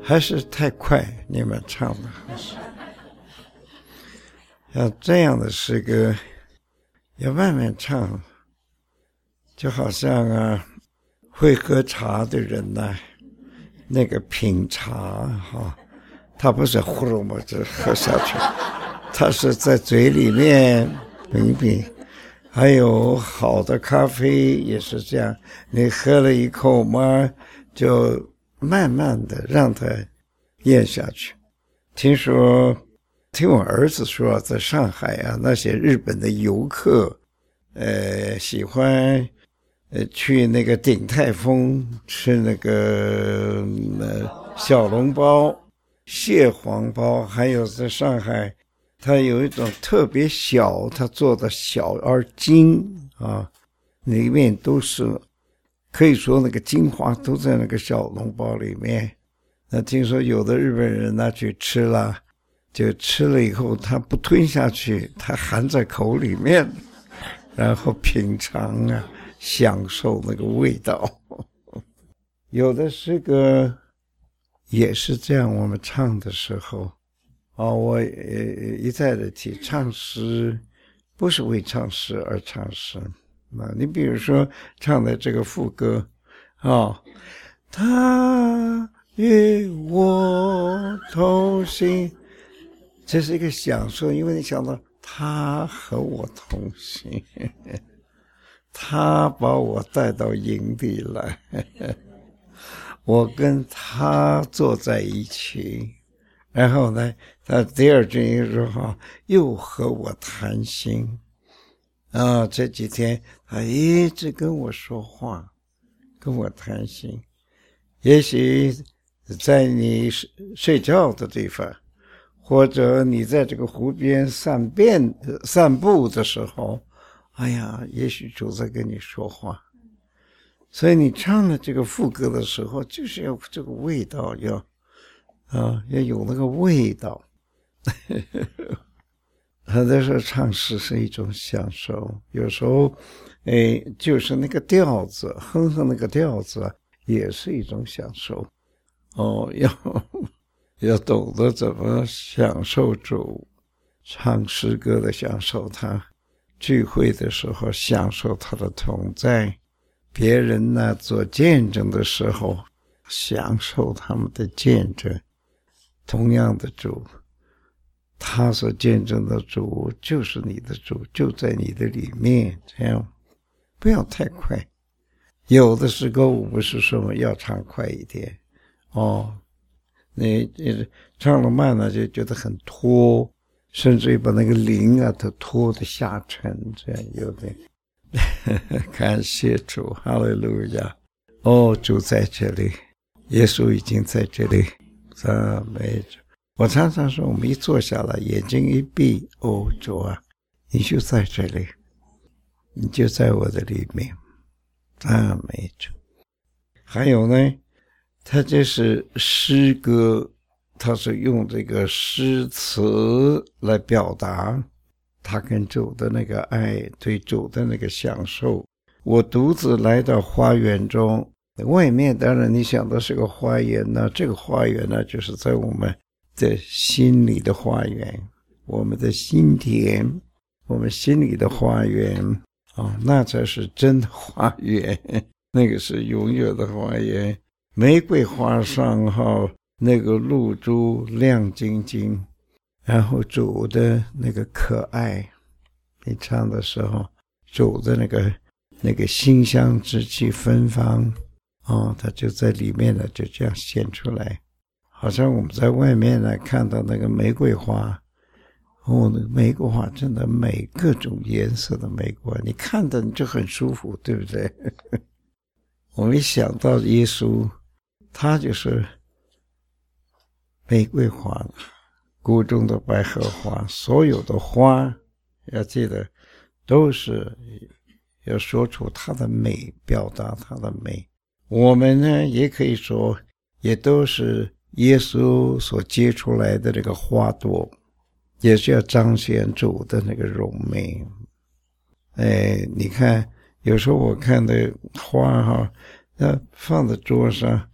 还是太快，你们唱的还是像这样的诗歌要慢慢唱，就好像会喝茶的人那个品茶他不是呼噜嘛就喝下去，他是在嘴里面品品。还有好的咖啡也是这样，你喝了一口嘛，就慢慢的让它咽下去。听我儿子说，在上海那些日本的游客喜欢去那个鼎泰丰吃那个小笼包、蟹黄包，还有在上海它有一种特别小，它做的小而精里面都是可以说那个精华都在那个小笼包里面。那听说有的日本人去吃了，就吃了以后他不吞下去，他含在口里面，然后品尝享受那个味道。有的诗歌也是这样，我们唱的时候我一再的提，唱诗不是为唱诗而唱诗。你比如说唱的这个副歌他与我同行，这是一个享受，因为你想到他和我同行，他把我带到营地来，我跟他坐在一起，然后呢他第二句又说又和我谈心这几天他一直跟我说话，跟我谈心。也许在你睡觉的地方，或者你在这个湖边散步的时候，也许主在跟你说话。所以你唱了这个副歌的时候，就是要这个味道，要有那个味道。很多时候唱诗是一种享受，有时候就是那个调子，哼那个调子也是一种享受。要懂得怎么享受主，唱诗歌的享受他，聚会的时候享受他的同在，别人做见证的时候享受他们的见证。同样的主，他所见证的主就是你的主，就在你的里面，这样不要太快。有的时候我不是说要唱快一点你唱了慢了就觉得很拖，甚至于把那个灵都拖得下沉，这样有点感谢主，哈利路亚。主在这里，耶稣已经在这里，赞美主。我常常说，我们一坐下来，眼睛一闭，主你就在这里，你就在我的里面，赞美主。还有呢，他这是诗歌，他是用这个诗词来表达他跟主的那个爱，对主的那个享受。我独自来到花园中，外面当然你想的是个花园这个花园就是在我们的心里的花园，我们的心田，我们心里的花园那才是真的花园，那个是永远的花园。玫瑰花上那个露珠亮晶晶，然后主的那个可爱，你唱的时候主的那个馨香之气芬芳它就在里面就这样显出来。好像我们在外面看到那个玫瑰花那个玫瑰花真的美，各种颜色的玫瑰花，你看的你就很舒服，对不对？我们一想到耶稣，他就是玫瑰花，谷中的百合花，所有的花要记得都是要说出它的美，表达它的美。我们呢也可以说，也都是耶稣所结出来的这个花朵，也是要彰显主的那个荣美。你看有时候我看的花放在桌上，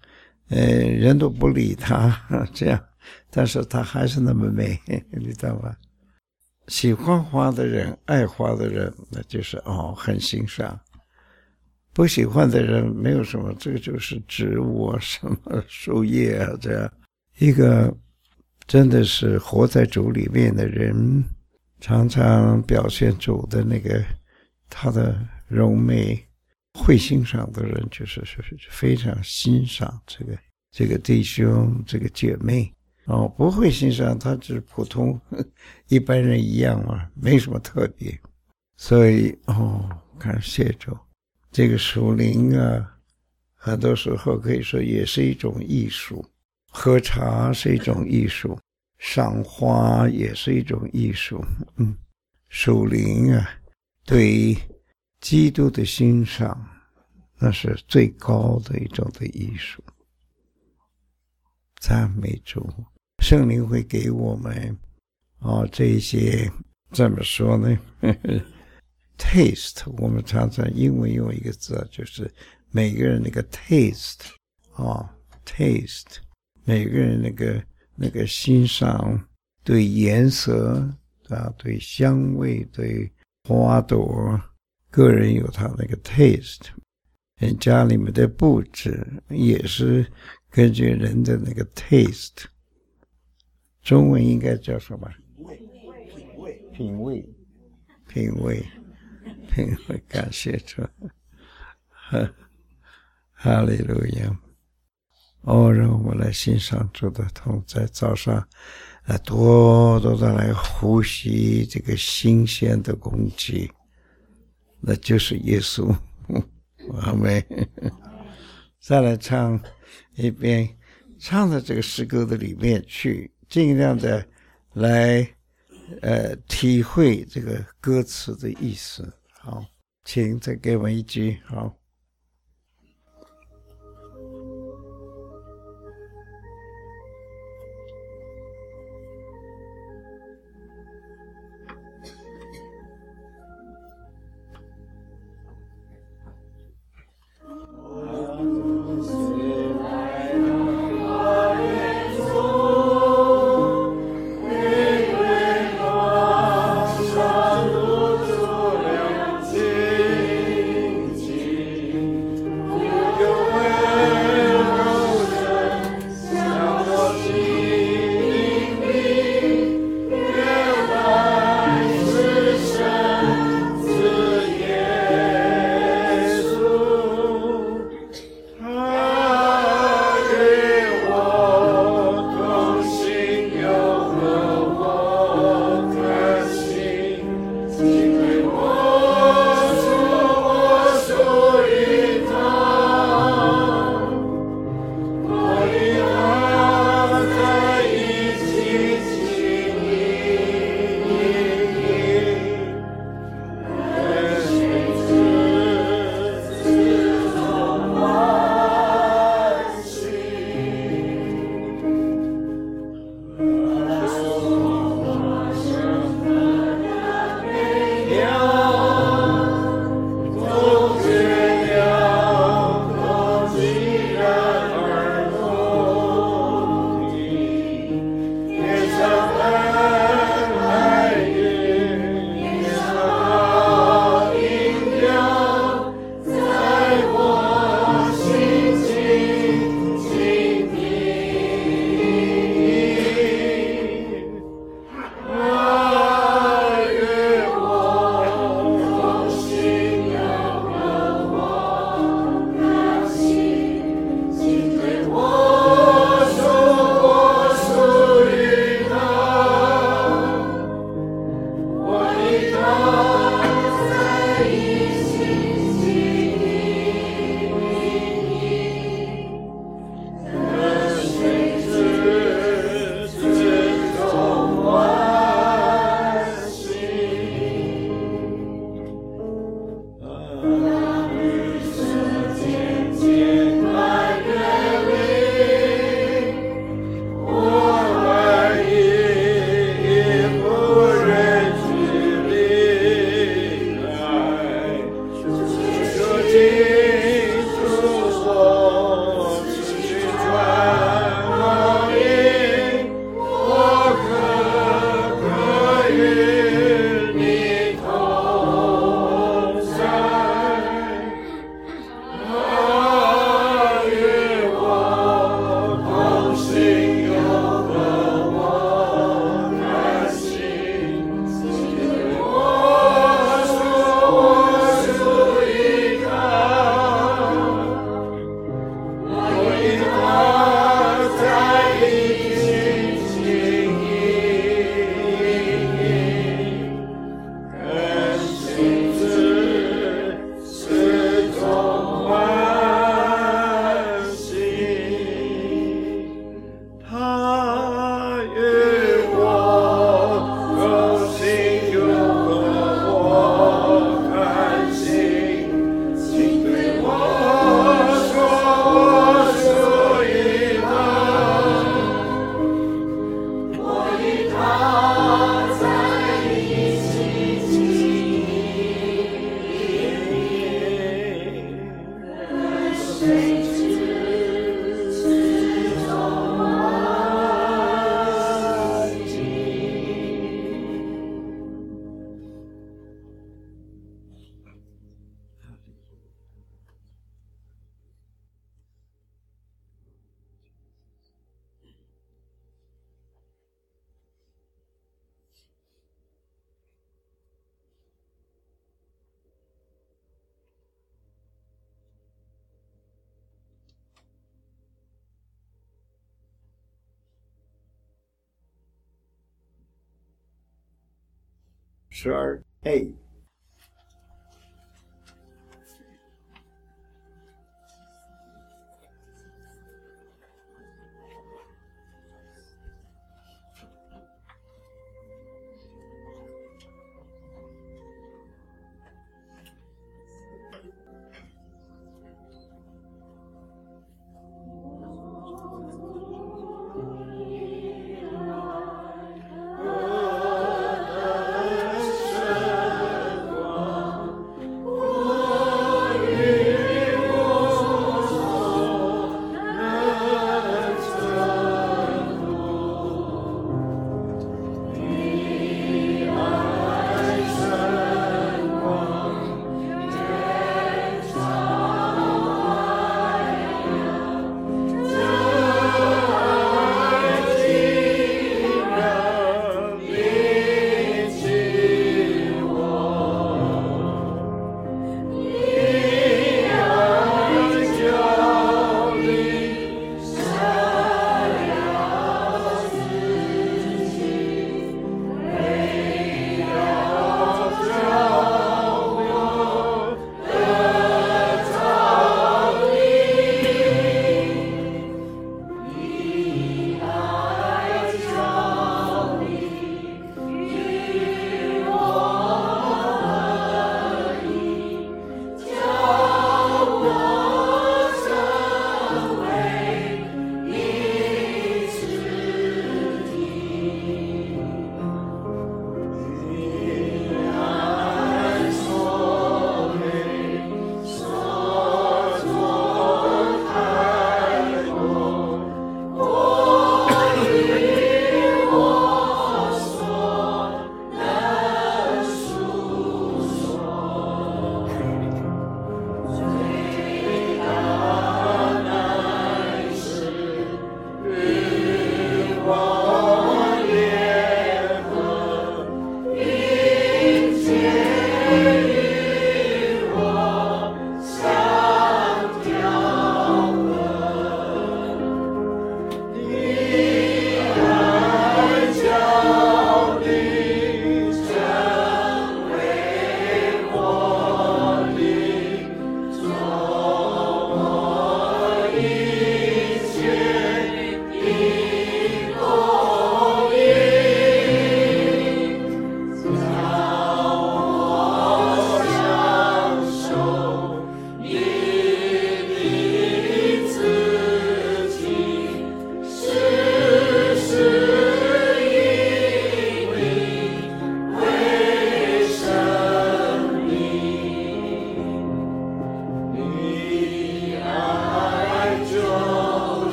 人都不理他这样，但是他还是那么美，你知道吗？喜欢花的人，爱花的人，那就是很欣赏。不喜欢的人没有什么，这个就是植物啊，什么树叶啊，这样一个真的是活在主里面的人，常常表现主的那个他的柔美，会欣赏的人就是非常欣赏这个弟兄这个姐妹。不会欣赏他只是普通一般人一样嘛，没什么特别。所以感谢主，这个属灵啊，很多时候可以说也是一种艺术，喝茶是一种艺术，赏花也是一种艺术。属灵啊，对于基督的欣赏，那是最高的一种的艺术。赞美主，圣灵会给我们这一些怎么说呢taste， 我们常常英文用一个字，就是每个人那个 taste taste， 每个人那个欣赏，对颜色对香味，对花朵，个人有他那个 taste。家里面的布置也是根据人的那个 taste， 中文应该叫什么？品味，感谢主，哈利路亚。让我们来欣赏主的同在，早上多多的来呼吸这个新鲜的空气，那就是耶稣。阿们。再来唱一遍，唱到这个诗歌的里面去，尽量的来体会这个歌词的意思。好，请再给我一句。好。 12a。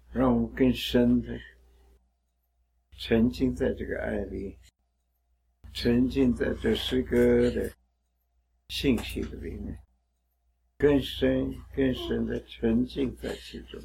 让我们更深的沉浸在这个爱里，沉浸在这诗歌的信息的里面，更深更深的沉浸在其中。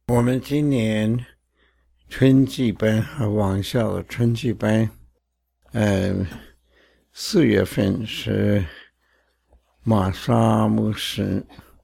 我们今年春季班和王校的春季班4月份是玛莎牧师，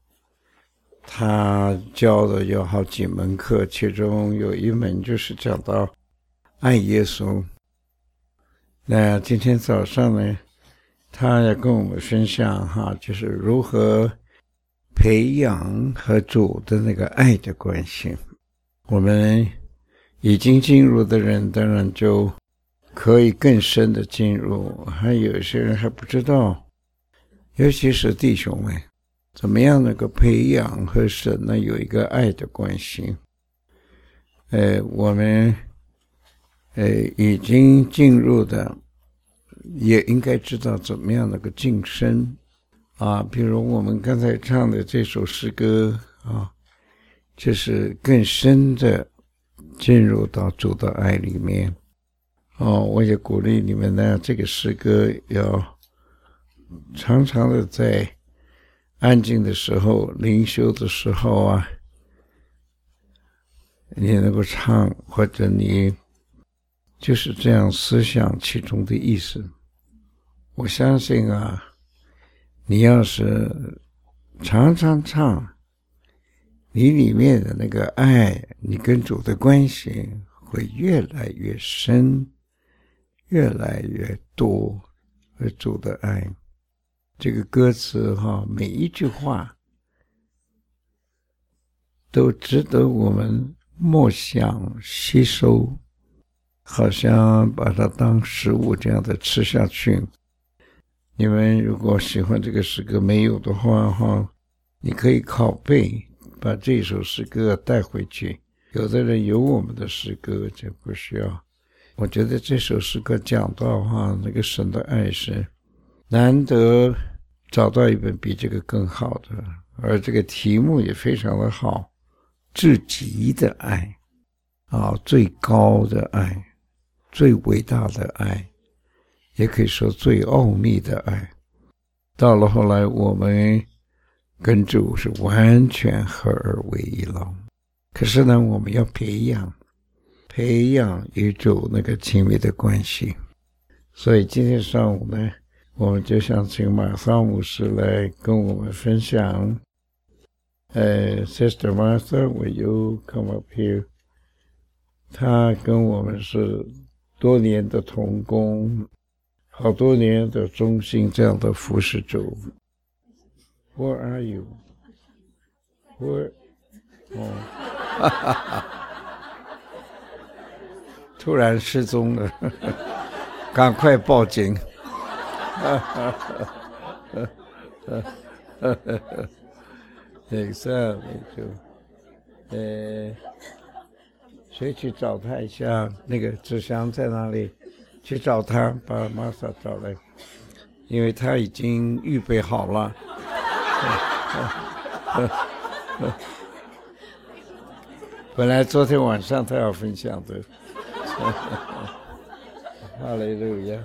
他教的有好几门课，其中有一门就是讲到爱耶稣。那今天早上呢，他要跟我们分享就是如何培养和主的那个爱的关系。我们已经进入的人当然就可以更深的进入，还有一些人还不知道，尤其是弟兄们，怎么样能够培养和神呢有一个爱的关系。我们已经进入的也应该知道怎么样能够晋升比如我们刚才唱的这首诗歌就是更深的进入到主的爱里面。我也鼓励你们呢，这个诗歌要常常的在安静的时候、灵修的时候你能够唱，或者你就是这样思想其中的意思。我相信你要是常常唱，你里面的那个爱，你跟主的关系会越来越深，越来越多，和主的爱。这个歌词每一句话都值得我们默想吸收，好像把它当食物这样的吃下去。你们如果喜欢这个诗歌，没有的话你可以拷贝，把这首诗歌带回去。有的人有我们的诗歌就不需要。我觉得这首诗歌讲到那个神的爱是难得找到一本比这个更好的，而这个题目也非常的好，至极的爱最高的爱，最伟大的爱，也可以说最奥秘的爱。到了后来，我们跟主是完全合而为一了。可是呢，我们要培养与主那个亲密的关系。所以今天上午呢，我们就想请马萨牧师来跟我们分享。Sister Martha, will you come up here? 他跟我们是多年的同工，好多年的忠心这样的服侍主。Where are you? Where? 突然失踪了，赶快报警。Exactly. 谁去找他一下？那个志祥在哪里？去找他，把玛莎找来，因为他已经预备好了。本来昨天晚上他要分享的。哈利路亚。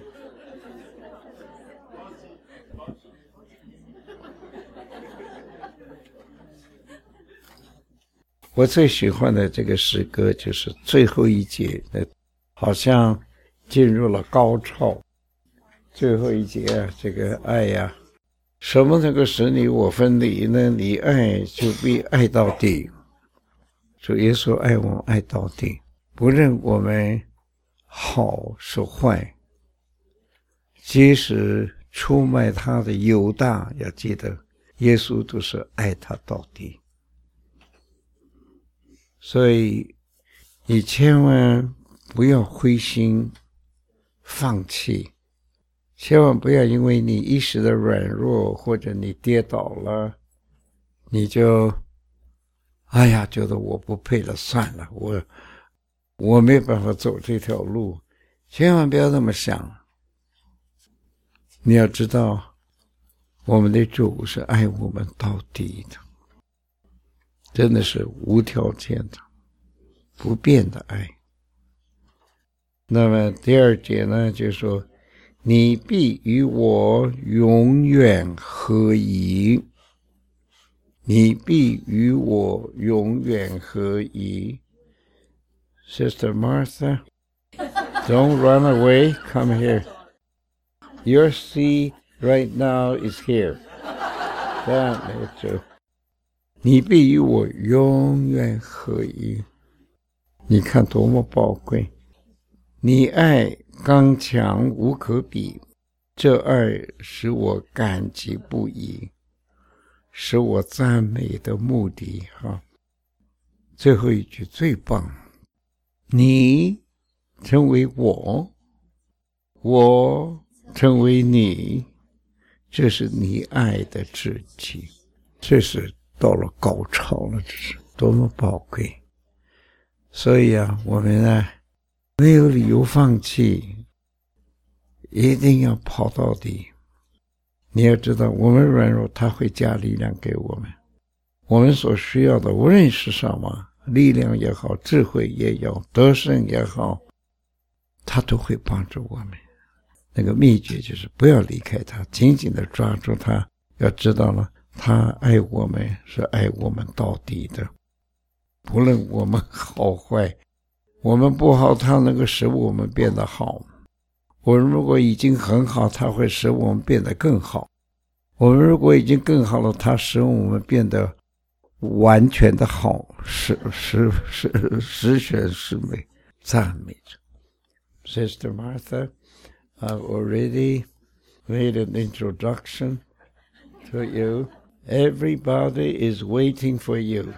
我最喜欢的这个诗歌就是最后一节，好像进入了高潮。最后一节这个爱什么能够使你我分离呢？你爱就必爱到底。主耶稣爱我们爱到底，不论我们好是坏，即使出卖他的犹大，要记得耶稣都是爱他到底。所以你千万不要灰心放弃，千万不要因为你一时的软弱或者你跌倒了，你就觉得我不配了，算了，我没办法走这条路。千万不要那么想。你要知道，我们的主是爱我们到底的，真的是无条件的不变的爱。那么第二节呢，就说你必与我永远合一。 你必与我永远合一。Sister Martha, don't run away. Come here. Your seat right now is here. 没错。你必与我永远合一。你看多么宝贵！你爱刚强无可比，这爱使我感激不已，使我赞美的目的最后一句最棒，你成为我，我成为你，这是你爱的至极，这是到了高潮了，这是多么宝贵！所以我们没有理由放弃，一定要跑到底。你要知道，我们软弱，他会加力量给我们。我们所需要的，无论是什么，力量也好，智慧也好，得胜也好，他都会帮助我们。那个秘诀就是不要离开他，紧紧地抓住他。要知道了，他爱我们是爱我们到底的，不论我们好坏，我们不好，他能够使我们变得好。我们如果已经很好，他会使我们变得更好。我们如果已经更好了，他使我们变得完全的好，十全十美，赞美着。Sister Martha, I've already made an introduction to you. Everybody is waiting for you.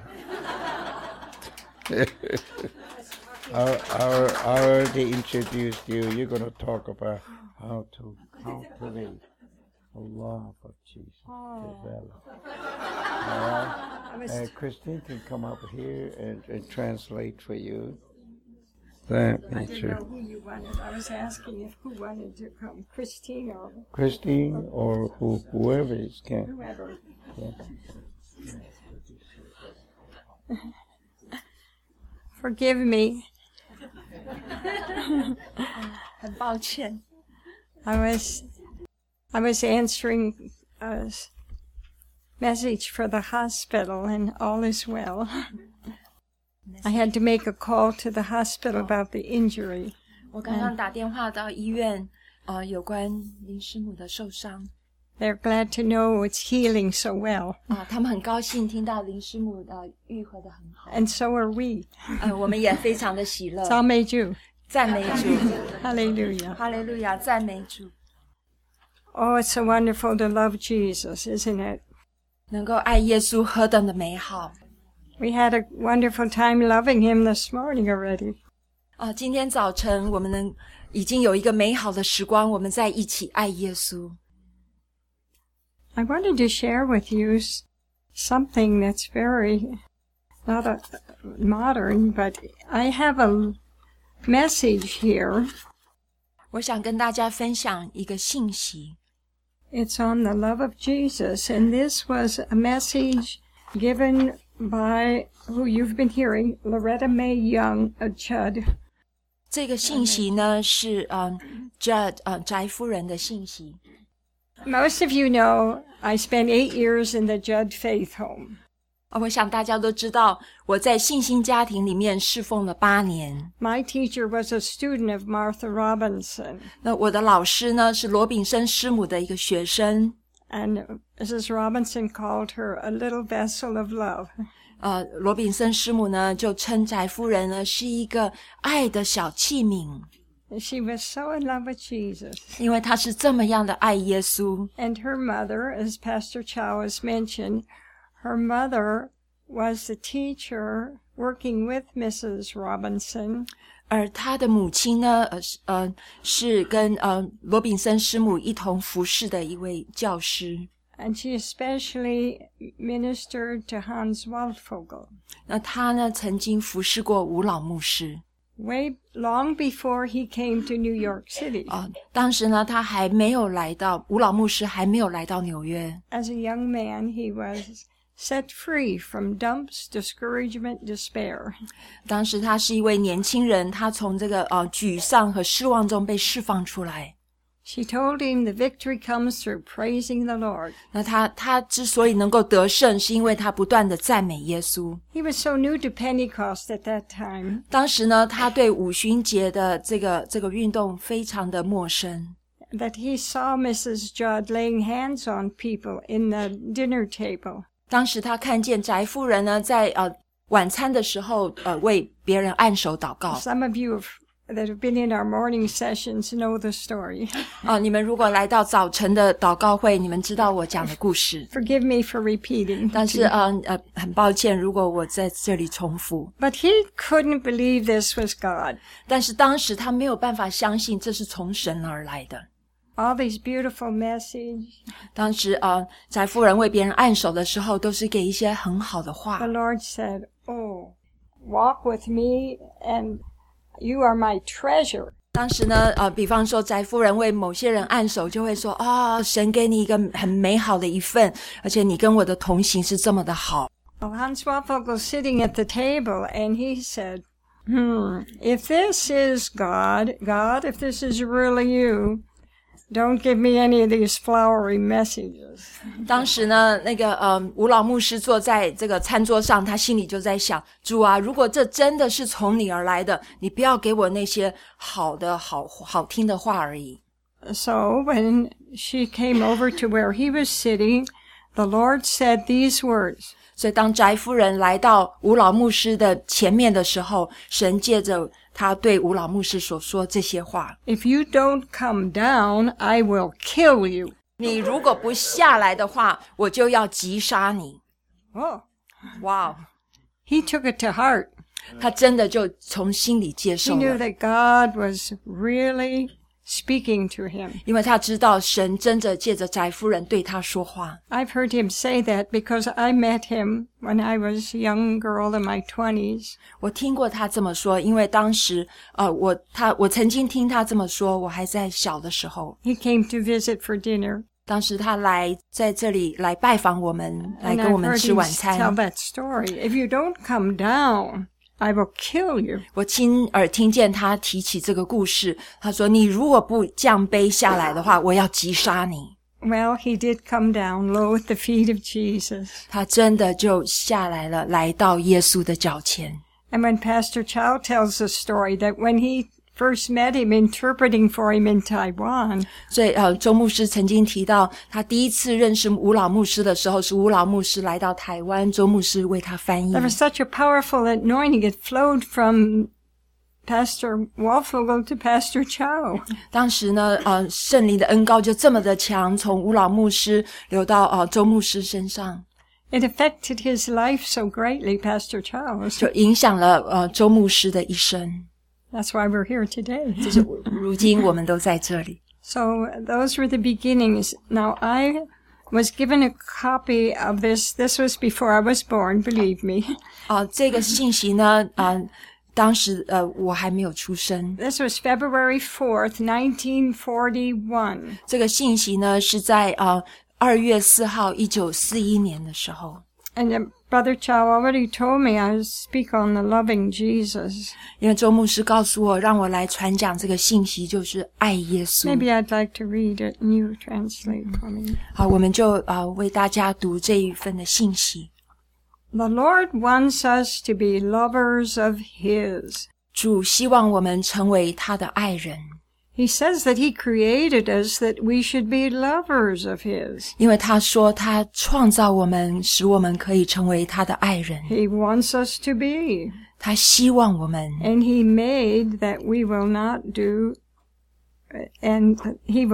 I already introduced you. You're going to talk about how to cultivate the love of Jesus. Develop. All right? Christine can come up here and translate for you. I didn't know who you wanted. I was asking who wanted to come, Christine or whoever is can. Whoever. Yeah. Forgive me. 很抱歉。 I was answering a message for the hospital, and all is well. I had to make a call to the hospital about the injury. 我刚刚打电话到医院，有关林师母的受伤。 They're glad to know it's healing so well. 他们很高兴听到林师母愈合得很好。 And so are we. 我们也非常的喜乐。 赞美主， 赞美主， Hallelujah. 哈利路亚，赞美主。 Oh, it's so wonderful to love Jesus, isn't it? 能够爱耶稣何等的美好。 We had a wonderful time loving him this morning already. 今天早晨我们已经有一个美好的时光，我们在一起爱耶稣。 I wanted to share with you something that's very not modern, but I have a message here. 我想跟大家分享一个信息。 It's on the love of Jesus, and this was a message given by who you've been hearing, Loretta Mae Young of Judd. 这个信息呢是Judd 翟夫人的信息。 Most of you know I spent 8 years in the Judd Faith Home. 我想大家都知道，我在信心家庭里面侍奉了8年。 My teacher was a student of Martha Robinson. 那我的老师呢是罗炳生师母的一个学生。 And Mrs. Robinson called her a little vessel of love. 罗炳生师母呢就称翟夫人呢是一个爱的小器皿。 She was so in love with Jesus. 因为她是这么样的爱耶稣。 And her mother, as Pastor Chow has mentioned, her mother was the teacher working with Mrs. Robinson. 而她的母亲呢是跟罗炳生师母一同服侍的一位教师。 And she especially ministered to Hans Waldvogel. 那她呢曾经服侍过吴老牧师。 Way long before he came to New York City. 当时呢他还没有来到，吴老牧师还没有来到纽约。 As a young man, he was set free from dumps, discouragement, despair. 当时他是一位年轻人，他从这个沮丧和失望中被释放出来。 She told him the victory comes through praising the Lord. 那他之所以能够得胜，是因为他不断的赞美耶稣。 He was so new to Pentecost at that time. 当时呢，他对五旬节的这个运动非常的陌生。 That he saw Mrs. Judd laying hands on people in the dinner table. 当时他看见翟夫人呢，在晚餐的时候为别人按手祷告。 Some of you that have been in our morning sessions know the story. 你们如果来到早晨的祷告会，你们知道我讲的故事。 Forgive me for repeating. 但是很抱歉，如果我在这里重复。 But he couldn't believe this was God. 但是当时他没有办法相信这是从神而来的。 All these beautiful messages. 当时翟夫人为别人按手的时候，都是给一些很好的话。 The Lord said, "Oh, walk with me and you are my treasure." 当时呢比方说翟夫人为某些人按手，就会说神给你一个很美好的一份，而且你跟我的同行是这么的好。 Well, Hans Wafel was sitting at the table and he said, if this is God, if this is really you,Don't give me any of these flowery messages. 当时呢，那个吴老牧师坐在这个餐桌上，他心里就在想：主啊，如果这真的是从你而来的，你不要给我那些好听的话而已。 So when she came over to where he was sitting, the Lord said these words. 所以当翟夫人来到吴老牧师的前面的时候，神借着他对吴老牧师所说这些话。 If you don't come down, I will kill you. 你如果不下来的话，我就要击杀你。 Oh, wow. He took it to heart. 他真的就从心里接受 He knew 了。 that God was really speaking to him. 因为他知道神真的借着翟夫人对他说话。 I've heard him say that because I met him when I was a young girl in my 20s. 我听过他这么说，因为当时我曾经听他这么说，我还在小的时候。 He came to visit for dinner. 当时他在这里来拜访我们，来跟我们吃晚餐。 And I've heard him tell that story. If you don't come down,I will kill you. 我亲耳听见他提起这个故事，他说你如果不降杯下来的话，我要击杀你。 Well, he did come down low at the feet of Jesus. 他真的就下来了，来到耶稣的脚前。 And when Pastor Chow tells the story that when he first met him interpreting for him in Taiwan. 所以周牧师曾经提到，他第一次认识吴老牧师的时候，是吴老牧师来到台湾，周牧师为他翻译。 There was such a powerful anointing. It flowed from Pastor Wafel to Pastor Chow. 当时呢，圣灵的恩膏就这么的强，从吴老牧师流到周牧师身上。 It affected his life so greatly, Pastor Chow. 就影响了周牧师的一生。 That's why we're here today. 就是如今我们都在这里。 So those were the beginnings. Now I was given a copy of this. This was before I was born, believe me. 这个信息呢，当时我还没有出生。 This was February 4th, 1941. 这个信息呢是在2月4号1941年的时候。 And Brother Chow already told me I speak on the loving Jesus. 因为周牧师告诉我，让我来传讲这个信息，就是爱耶稣。 Maybe I'd like to read it and you translate for me. 好，我们就为大家读这一份的信息。 The Lord wants us to be lovers of His. 主希望我们成为他的爱人。 He says that He created us that we should be lovers of His. 因为他说他创造我们，使我们可以成为他的爱人。 He wants us to be. 他希望我们。 And He made that we will not do, and He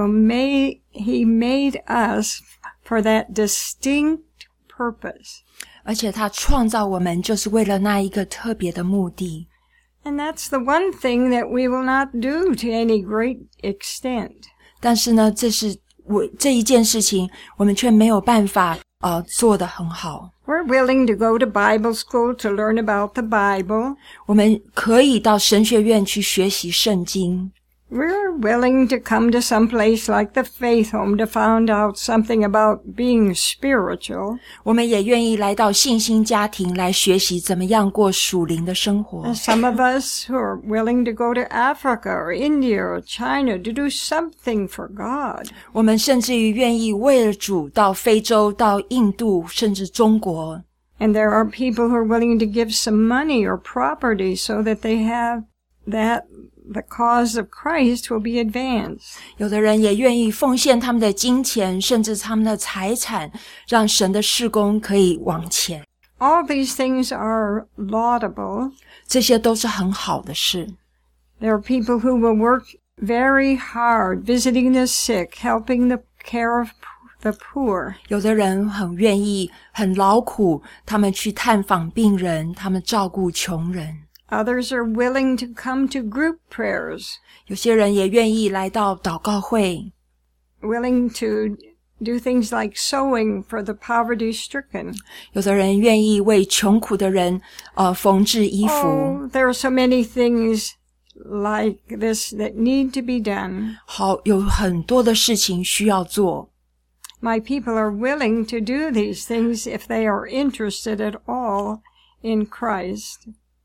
made us for that distinct purpose. 而且他创造我们就是为了那一个特别的目的。 And that's the one thing that we will not do to any great extent. 但是呢，这一件事情，我们却没有办法做得很好。 We're willing to go to Bible school to learn about the Bible. 我们可以到神学院去学习圣经。 We're willing to come to some place like the Faith Home to find out something about being spiritual. 我们也愿意来到信心家庭来学习怎么样过属灵的生活。 And some of us who are willing to go to Africa or India or China to do something for God. 我们甚至于愿意为了主到非洲、到印度，甚至中国。 And there are people who are willing to give some money or property so that they have that the cause of Christ will be advanced. 有的人也愿意奉献他们的金钱，甚至他们的财产，让神的事工可以往前。 All these things are laudable. 这些都是很好的事。 There are people who will work very hard, visiting the sick, helping the care of the poor. 有的人很愿意，很劳苦，他们去探访病人，他们照顾穷人。 Others are willing to come to group prayers. 有些人也愿意来到祷告会， Willing to do things like sewing for the poverty-stricken. 有的人愿意为穷苦的人缝制衣服。 Oh, there are so many things like this that need to be done. 好，有很多的事情需要做。 My people are willing to do these things if they are interested at all in Christ,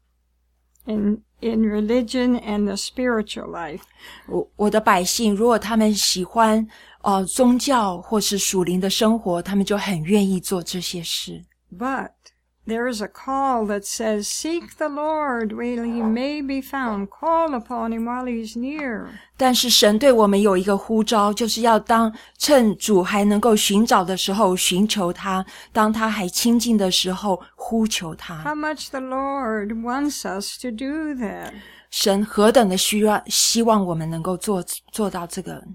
in religion and the spiritual life. 我的百姓，如果他们喜欢宗教或是属灵的生活，他们就很愿意做这些事。 But there is a call that says, "Seek the Lord while he may be found. Call upon him while he's near." 但是神对我们有一个呼召，就是要趁主还能够寻找的时候寻求他，当他还亲近的时候呼求他。 How much the Lord wants us to do that. 神何等的希望我们能够做到这个。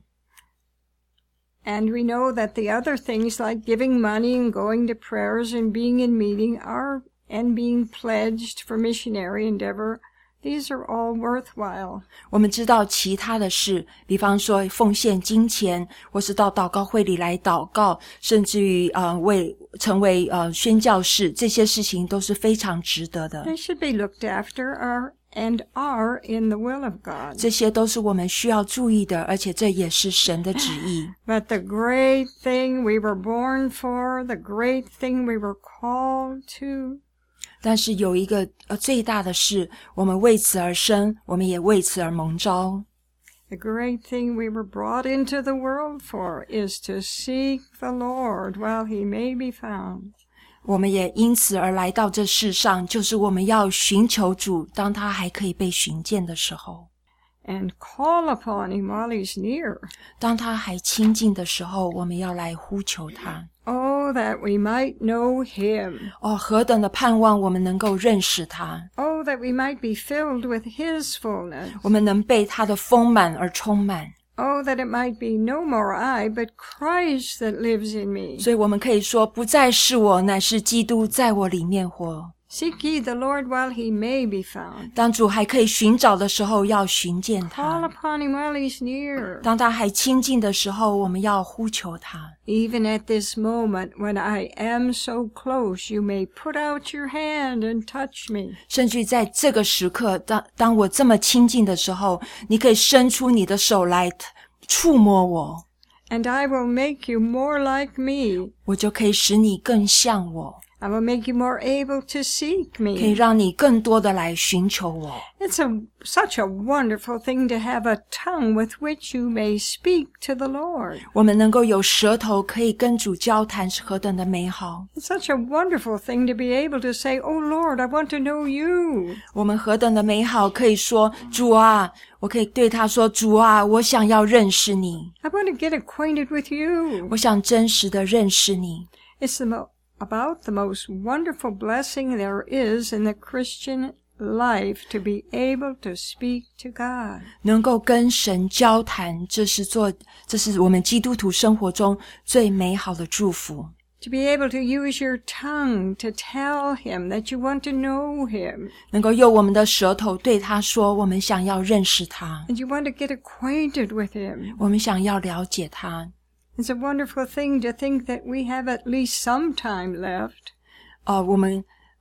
And we know that the other things like giving money and going to prayers and being in meeting and being pledged for missionary endeavor, these are all worthwhile. 我们知道其他的事，比方说奉献金钱，或是到祷告会里来祷告，甚至于成为宣教士，这些事情都是非常值得的。 They should be looked after and are in the will of God. 这些都是我们需要注意的，而且这也是神的旨意。 But the great thing we were born for, the great thing we were called to, 但是有一个最大的事，我们为此而生，我们也为此而蒙召。 the great thing we were brought into the world for is to seek the Lord while he may be found. 我们也因此而来到这世上，就是我们要寻求主，当他还可以被寻见的时候， And call upon him while he's near. 当他还亲近的时候，我们要来呼求他。 Oh, that we might know him. 何等的盼望我们能够认识他， Oh, that we might be filled with his fullness. 我们能被他的丰满而充满。 Oh, that it might be no more I, but Christ that lives in me. 所以我们可以说，不再是我，乃是基督在我里面活。 Seek ye the Lord while he may be found. 当主还可以寻找的时候，要寻见 Call 他； upon him while he's near. 当他还亲近的时候，我们要呼求他。 Even at this moment when I am so close, you may put out your hand and touch me. 甚至在这个时刻，当我这么亲近的时候，你可以伸出你的手来触摸我， And I will make you more like me. 我就可以使你更像我， I will make you more able to seek 可以 me. 让你更多的来寻求我。 It's such a wonderful thing to have a tongue with which you may speak to the Lord. 我们能够有舌头可以跟主交谈，是何等的美好！ It's such a wonderful thing to be able to say, "Oh Lord, I want to know you." 我们何等的美好，可以说主啊，我可以对他说主啊，我想要认识你， I want to get acquainted with you. 我想真实的认识你。 It's about the most wonderful blessing there is in the Christian life to be able to speak to God. 能够跟神交谈，这是我们基督徒生活中最美好的祝福。 To be able to use your tongue to tell him that you want to know him. 能够用我们的舌头对他说，我们想要认识他， And you want to get acquainted with him. 我们想要了解他。 It's a wonderful thing to think that we have at least some time left. 我们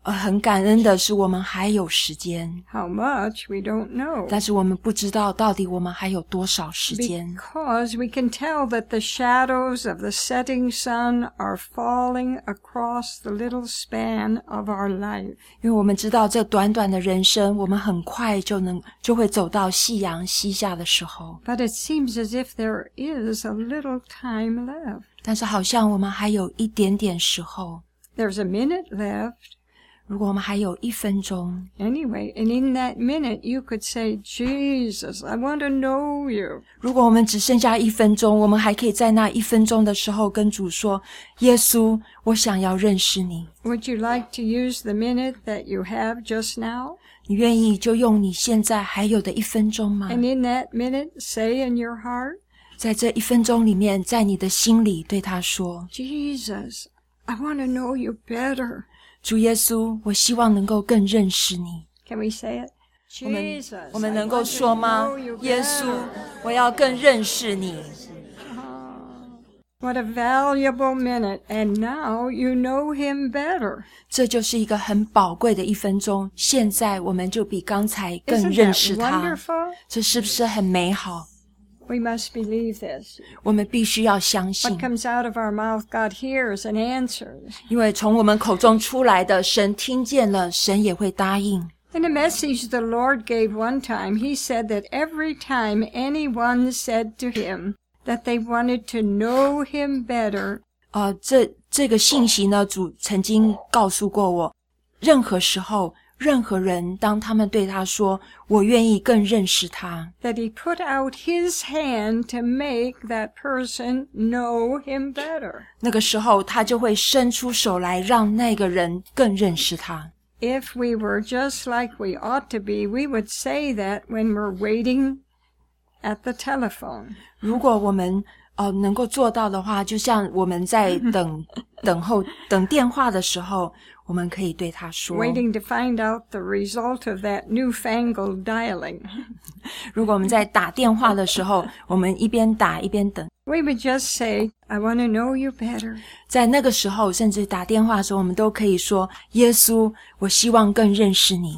很感恩的是我们还有时间， How much, we don't know. 但是我们不知道到底我们还有多少时间。 Because we can tell that the shadows of the setting sun are falling across the little span of our life. 因为我们知道这短短的人生，我们很快就会走到夕阳西下的时候， But it seems as if there is a little time left. 但是好像我们还有一点点时候。 There's a minute left. 如果我们还有1分钟， Anyway, and in that minute you could say, Jesus, I want to know you. 如果我们只剩下1分钟，我们还可以在那1分钟的时候跟主说，耶稣，我想要认识你。 Would you like to use the minute that you have just now? 你愿意就用你现在还有的1分钟吗？ And in that minute, say in your heart, 在这1分钟里面，在你的心里对他说， Jesus, I want to know you better. 主耶稣，我希望能够更认识你。 Can we say it? 我们能够说吗？耶稣，我要更认识你。 What a valuable minute, and now you know him better. 这就是一个很宝贵的1分钟，现在我们就比刚才更 Isn't 认 that 识他。 wonderful? 这是不是很美好？ We must believe this. 我们必须要相信 What， comes out of our mouth, God hears and answers. 因为从我们口中出来的，神听见了，神也会答应。 In a message the Lord gave one time, he said that every time anyone said to him that they wanted to know him better, 这个信息呢，主曾经告诉过我，任何时候，任何人当他们对他说，我愿意更认识他， that he put out his hand to make that person know him better. 那个时候他就会伸出手来，让那个人更认识他。 If we were just like we ought to be, we would say that when we're waiting at the telephone. 如果我们能够做到的话，就像我们在等电话的时候，我们可以对他说， Waiting to find out the result of that newfangled dialing. 如果我们在打电话的时候，我们一边打一边等， We would just say, I want to know you better. 在那个时候，甚至打电话的时候，我们都可以说，耶稣，我希望更认识你。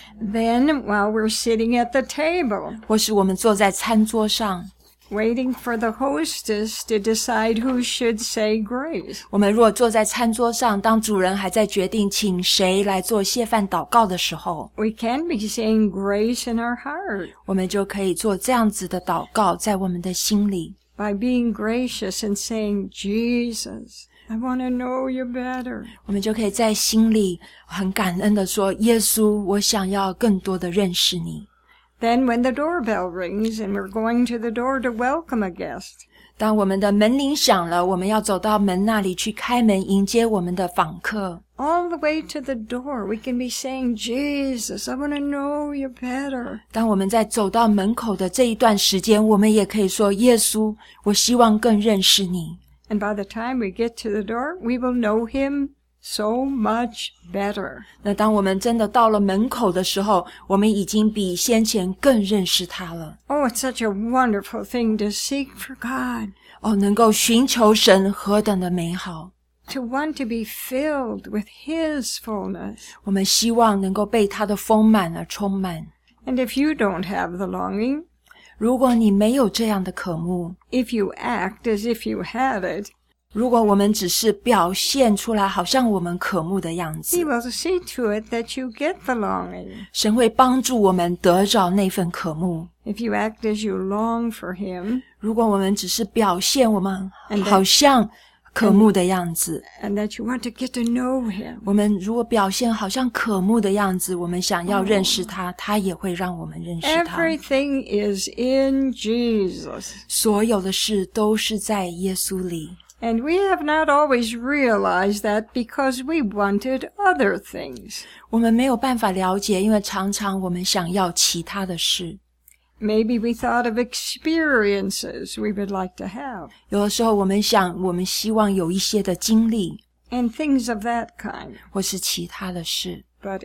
Then, while we're sitting at the table, 或是我们坐在餐桌上， waiting for the hostess to decide who should say grace, 我们如果坐在餐桌上，当主人还在决定请谁来做谢饭祷告的时候， we can be saying grace in our heart 我们就可以做这样子的祷告，在我们的心里， by being gracious and saying, Jesus, I want to know you better. 我们就可以在心里很感恩的说，耶稣，我想要更多的认识你。 Then when the doorbell rings and we're going to the door to welcome a guest, 当我们的门铃响了，我们要走到门那里去开门迎接我们的访客。 all the way to the door, we can be saying, Jesus, I want to know you better. 当我们在走到门口的这一段时间，我们也可以说，耶稣，我希望更认识你。 And by the time we get to the door, we will know him so much better. 那当我们真的到了门口的时候，我们已经比先前更认识他了。 Oh, it's such a wonderful thing to seek for God, 能够寻求神何等的美好！ to want to be filled with his fullness. 我们希望能够被他的丰满而充满。 And if you don't have the longing, 如果你没有这样的渴慕， if you act as if you had it, 如果我们只是表现出来好像我们渴慕的样 he 子， will see to it that you get the longing. 神会帮助我们得着那份渴慕。 If you act as you long for him, 如果我们只是表现我们 And then- 好像渴慕的样子， and that you want to get to know him, 我们如果表现好像渴慕的样子，我们想要认识他，他也会让我们认识他。 everything is in Jesus. 所有的事都是在耶稣里。 And we have not always realized that because we wanted other things. 我们没有办法了解，因为常常我们想要其他的事。 Maybe we thought of experiences we would like to have 有的时候我们希望有一些的经历， and things of that kind. 或是其他的事， But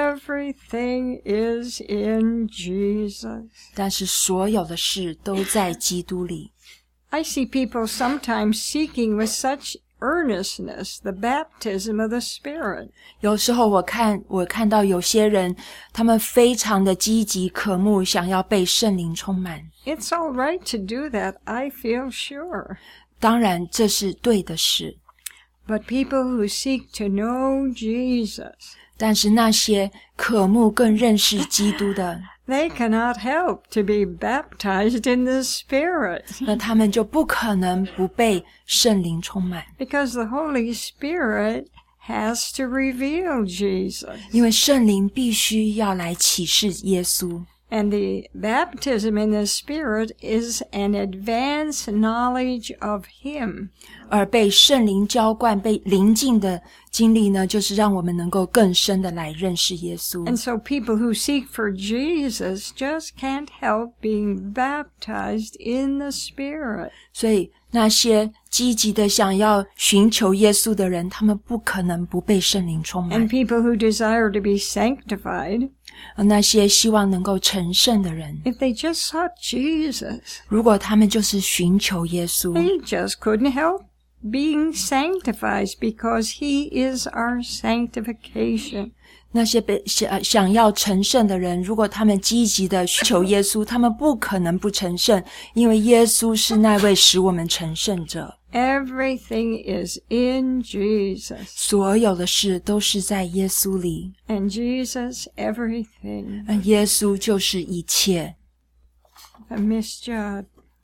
everything is in Jesus. 但是所有的事都在基督里。 I see people sometimes seeking with such earnestness, the baptism of the Spirit. 有时候我看到有些人，他们非常的积极渴慕，想要被圣灵充满。 It's all right to do that, I feel sure. 当然，这是对的事。 But people who seek to know Jesus, 但是那些渴慕更认识基督的， they cannot help to be baptized in the Spirit. 那他们就不可能不被圣灵充满， Because the Holy Spirit has to reveal Jesus. 因为圣灵必须要来启示耶稣。 And the baptism in the Spirit is an advanced knowledge of Him. 而被圣灵浇灌、被灵浸的经历呢，就是让我们能够更深的来认识耶稣。 And so people who seek for Jesus just can't help being baptized in the Spirit. 所以那些积极的想要寻求耶稣的人，他们不可能不被圣灵充满。 And people who desire to be sanctified, 而那些希望能够成圣的人， if they just sought Jesus, 如果他们就是寻求耶稣， they just couldn't help being sanctified because He is our sanctification. 那些想要成圣的人，如果他们积极的寻求耶稣，他们不可能不成圣，因为耶稣是那位使我们成圣者。 Everything is in Jesus. 所有的事都是在耶稣里， And Jesus, everything. 耶稣就是一切。 Miss Judd,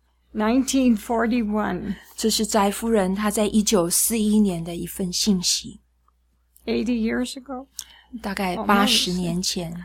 1941, 这是翟夫人她在1941年的一份信息， 80 years ago. 大概80年前。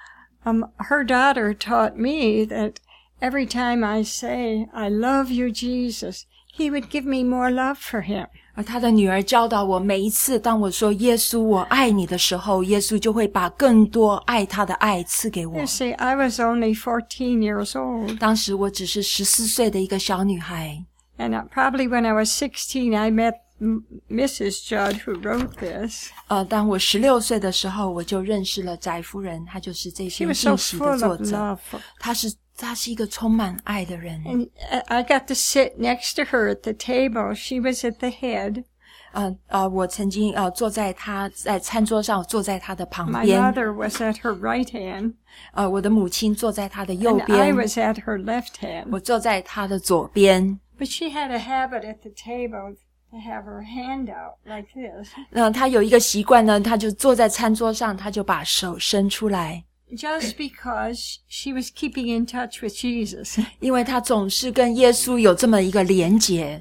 Her daughter taught me that every time I say, I love you, Jesus, He would give me more love for Him. 而她的女儿教导我，每一次当我说耶稣我爱你的时候，耶稣就会把更多爱他的爱赐给我。 You see, I was only 14 years old. 当时我只是14岁的一个小女孩， And probably when I was 16, I met Mrs. Judd, who wrote this. 当我16岁的时候，我就认识了翟夫人，她就是这 She 篇 was so 信息的 full 作 of 者。 love. 她是一个充满爱的人。 And I got to sit next to her at the table. She was at the head. 我曾经坐在她在餐桌上，坐在她的旁 My 边。 mother was at her right hand. 我的母亲坐在她的右 And I 边， was at her left hand. 我坐在她的左边。 But she had a habit at the table to have her hand out like this. 她有一个习惯呢，她就坐在餐桌上，她就把手伸出来， Just because she was keeping in touch with Jesus. 因为她总是跟耶稣有这么一个连结。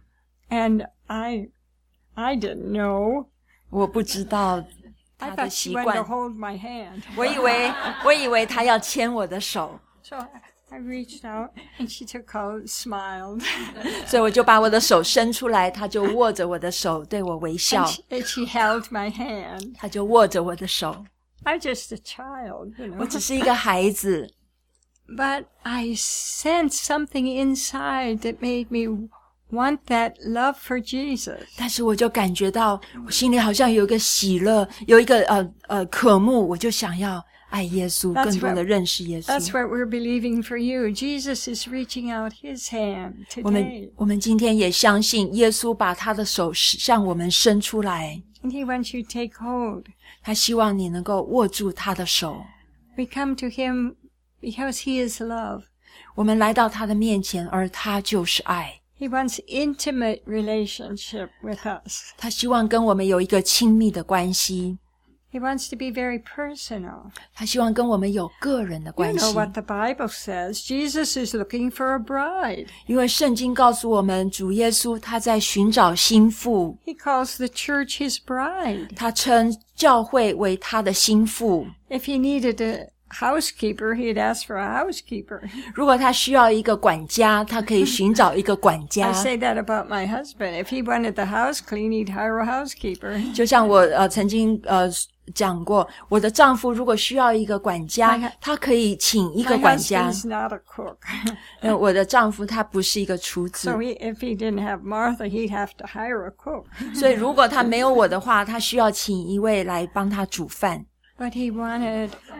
And I didn't know. 我不知道 I 她的 thought she 习 went 惯 to，hold my hand. 我以为她要牵我的手， So I reached out and she took hold, smiled. 所以我就把我的手伸出来，她就握着我的手对我微笑， And she held my hand. 她就握着我的手。 I'm just a child, you 我 know. 只是一个孩子， But I sensed something inside that made me want that love for Jesus. 但是我就感觉到我心里好像有一个喜乐，有一个渴慕，我就想要爱耶稣， That's 更多的认识耶 That's 稣。 what we're believing for you. Jesus is reaching out His hand 我 today. 们今天也相信耶稣把他的手向我们伸出来， And He wants you to take hold. 他希望你能够握住他的手。 We come to Him because He is love. 我们来到他的面前，而他就是爱。 He wants intimate relationship with us. 他希望跟我们有一个亲密的关系， He wants to be very personal. 他希望跟我们有个人的 You 关 know 系。 what the Bible says. Jesus is looking for a bride. 因为圣经告诉我们，主耶稣他在寻找心腹， He calls the church His bride. 他称教会为他的心腹。 If He needed a housekeeper, He'd ask for a housekeeper. 如果他需要一个管家，他可以寻找一个管 I 家。 say that about my husband. If he wanted the house clean, he'd hire a housekeeper. 就像我曾经讲过，我的丈夫如果需要一个管家，他可以请一个 My 管家。 husband's not a cook. 我的丈夫他不是一个厨子， So if he didn't have Martha, he'd have to hire a cook. 所以如果他没有我的话，他需要请一位来帮他煮饭。 But he wanted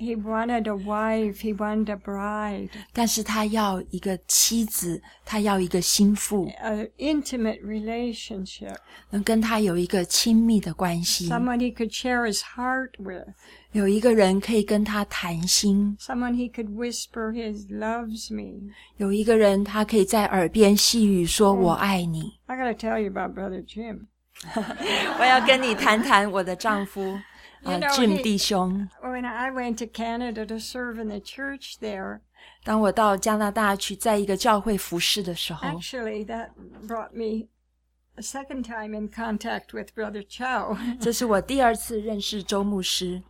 he wanted a wife, he wanted a bride. 但是他要一个妻子，他要一个心腹， An intimate relationship. 能跟他有一个亲密的关系， Someone he could share his heart with. 有一个人可以跟他谈心， Someone he could whisper his loves me. 有一个人他可以在耳边细语说我爱你。 I got to tell you about Brother Jim. 我要跟你谈谈我的丈夫 You know, Jim 弟兄。 When I went to Canada to serve in the church there, 当我到加拿大去在一个教会服侍的时候， actually that brought me a second time in contact with Brother Chow. 这是我第二次认识周牧师。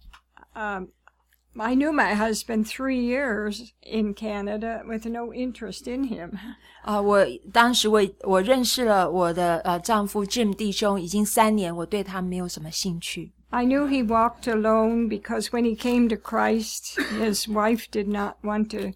I knew my husband 3 years in Canada with no interest in him. 我当时我认识了我的丈夫 Jim 弟兄已经3年，我对他没有什么兴趣。 I knew he walked alone because when he came to Christ, his wife did not want to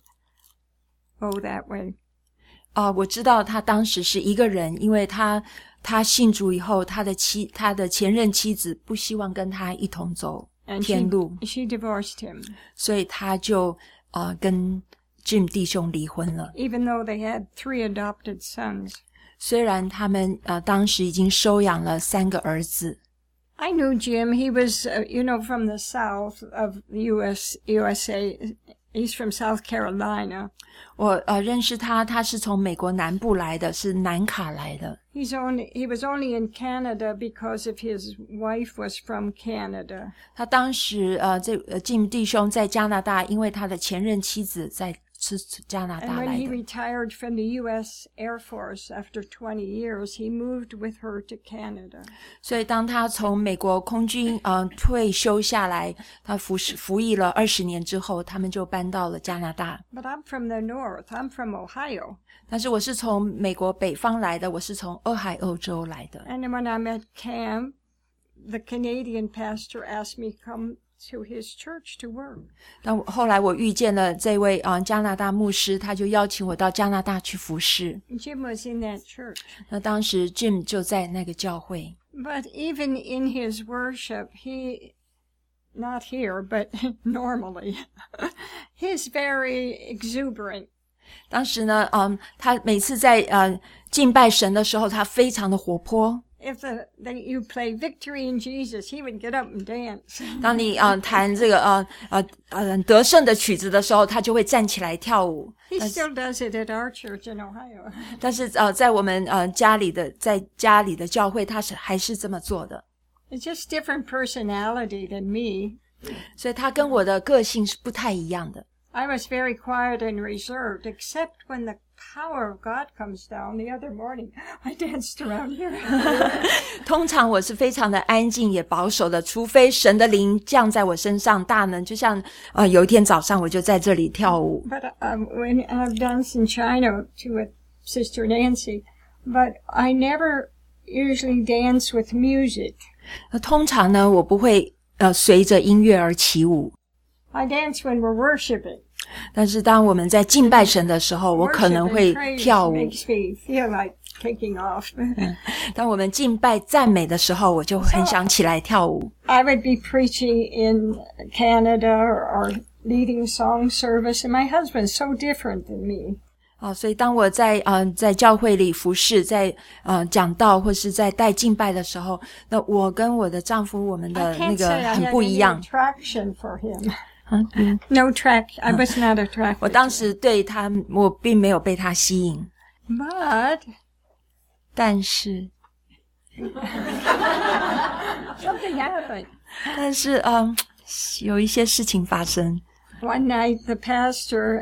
go that way. 我知道他当时是一个人，因为他信主以后，他的前任妻子不希望跟他一同走 And 天路， she divorced him, 所以他就跟 Jim 弟兄离婚了。 even though they had 3 adopted sons. 虽然他们当时已经收养了3个儿子。 I knew Jim. He was, from the south of the USA. He's from South Carolina. 我认识他，他是从美国南部来的，是南卡来的。 He was only in Canada because of his wife was from Canada. 他当时Jim 弟兄在加拿大，因为他的前任妻子是加拿 And 大 when 来 he 的。 retired from the U.S. Air Force after 20 years, he moved with her to Canada. 所以当他从美国空军退休下来，他服役了20年之后，他们就搬到了加拿大。 But I'm from the north. I'm from Ohio. 但是我是从美国北方来的，我是从俄亥俄州来的。 And when I'm at camp, the Canadian pastor asked me to come to his church to work. 但后来我遇见了这位加拿大牧师，他就邀请我到加拿大去服侍。 Jim was in that church. 那当时 Jim 就在那个教会。 But even in his worship, not here, but normally, he's very exuberant. 当时呢，他每次在敬拜神的时候，他非常的活泼。 If you play Victory in Jesus, he would get up and dance. 当你弹这个得胜的曲子的时候，他就会站起来跳舞。 He still does it at our church in Ohio. 但是在我们家里的教会，他还是这么做的。 It's just different personality than me. 所以他跟我的个性是不太一样的。 I was very quiet and reserved, except when the power of God comes down. The other morning, I danced around here. 通常我是非常的安静也保守的，除非神的灵降在我身上大能，就像有一天早上我就在这里跳舞。 But when I've danced in China with Sister Nancy, but I never usually dance with music. 通常呢，我不会随着音乐而起舞。 I dance when we're worshiping. 但是当我们在敬拜神的时候，我可能会 Worship and praise 跳舞。 makes me feel like taking off. 当我们敬拜赞美的时候，我就很想起来跳舞。 I would be preaching in Canada or leading song service, and my husband's so different than me. 所以当我在教会里服侍，在讲道或是在带敬拜的时候，那我跟我的丈夫，我们 I 的那 can't 个 say I 很 had 不一 any 样。 attraction for him. No I was not attracted. 我当时对他，我并没有被他吸引， But 但是 something happened. 有一些事情发生。 One night the pastor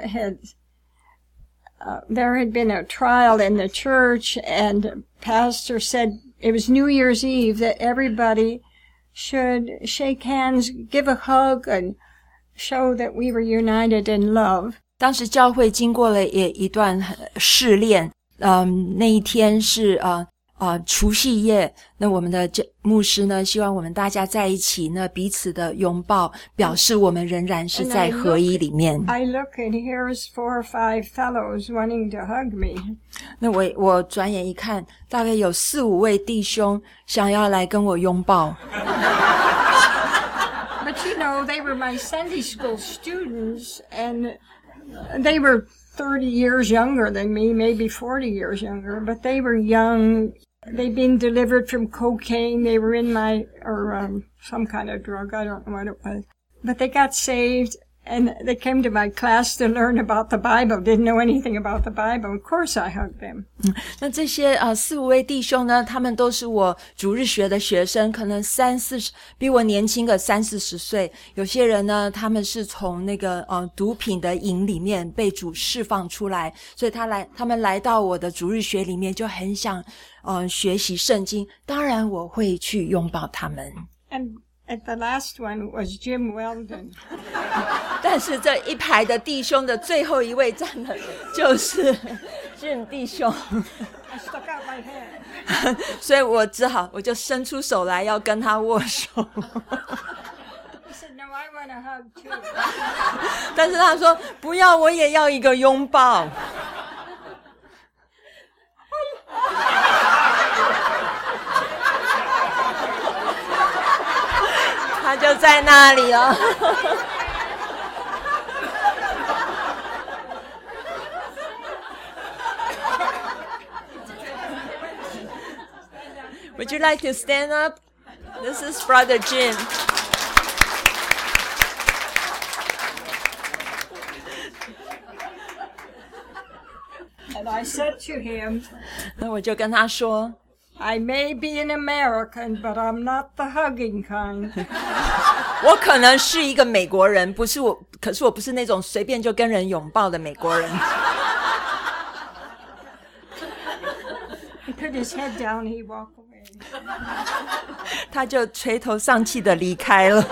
there had been a trial in the church, and the pastor said it was New Year's Eve that everybody should shake hands, give a hug, and show that we were united in love. 当时教会经过了一段试炼，那一天是除夕夜，那我们的牧师呢，希望我们大家在一起呢，彼此的拥抱，表示我们仍然是在合一里面。 I look and here's 4 or 5 fellows wanting to hug me. 那我转眼一看，大概有4、5位弟兄想要来跟我拥抱。 But you know, they were my Sunday school students, and they were 30 years younger than me, maybe 40 years younger, but they were young. They'd been delivered from cocaine. They were in some kind of drug. I don't know what it was. But they got saved, and they came to my class to learn about the Bible. Didn't know anything about the Bible. Of course I hugged them. 那这些4-5位弟兄呢，他们都是我主日学的学生，可能30-40比我年轻个30-40岁。有些人呢，他们是从那个毒品的瘾里面被主释放出来，所以他们来到我的主日学里面，就很想学习圣经。当然我会去拥抱他们。 And the last one was Jim Weldon. 但是这一排的弟兄的最后一位站的就是 Jim 弟兄。 I stuck out my hand. 所以我就伸出手来要跟他握手。 He said, "No, I want a hug too." 但是他说不要，我也要一个拥抱。他就在那里了。Would you like to stand up? This is Brother Jim. And I said to him, 那我就跟他说 I may be an American, but I'm not the hugging kind. 我可能是一个美国人，可是我不是那种随便就跟人拥抱的美国人。 He put his head down, he walked away. 他就垂头丧气的离开了。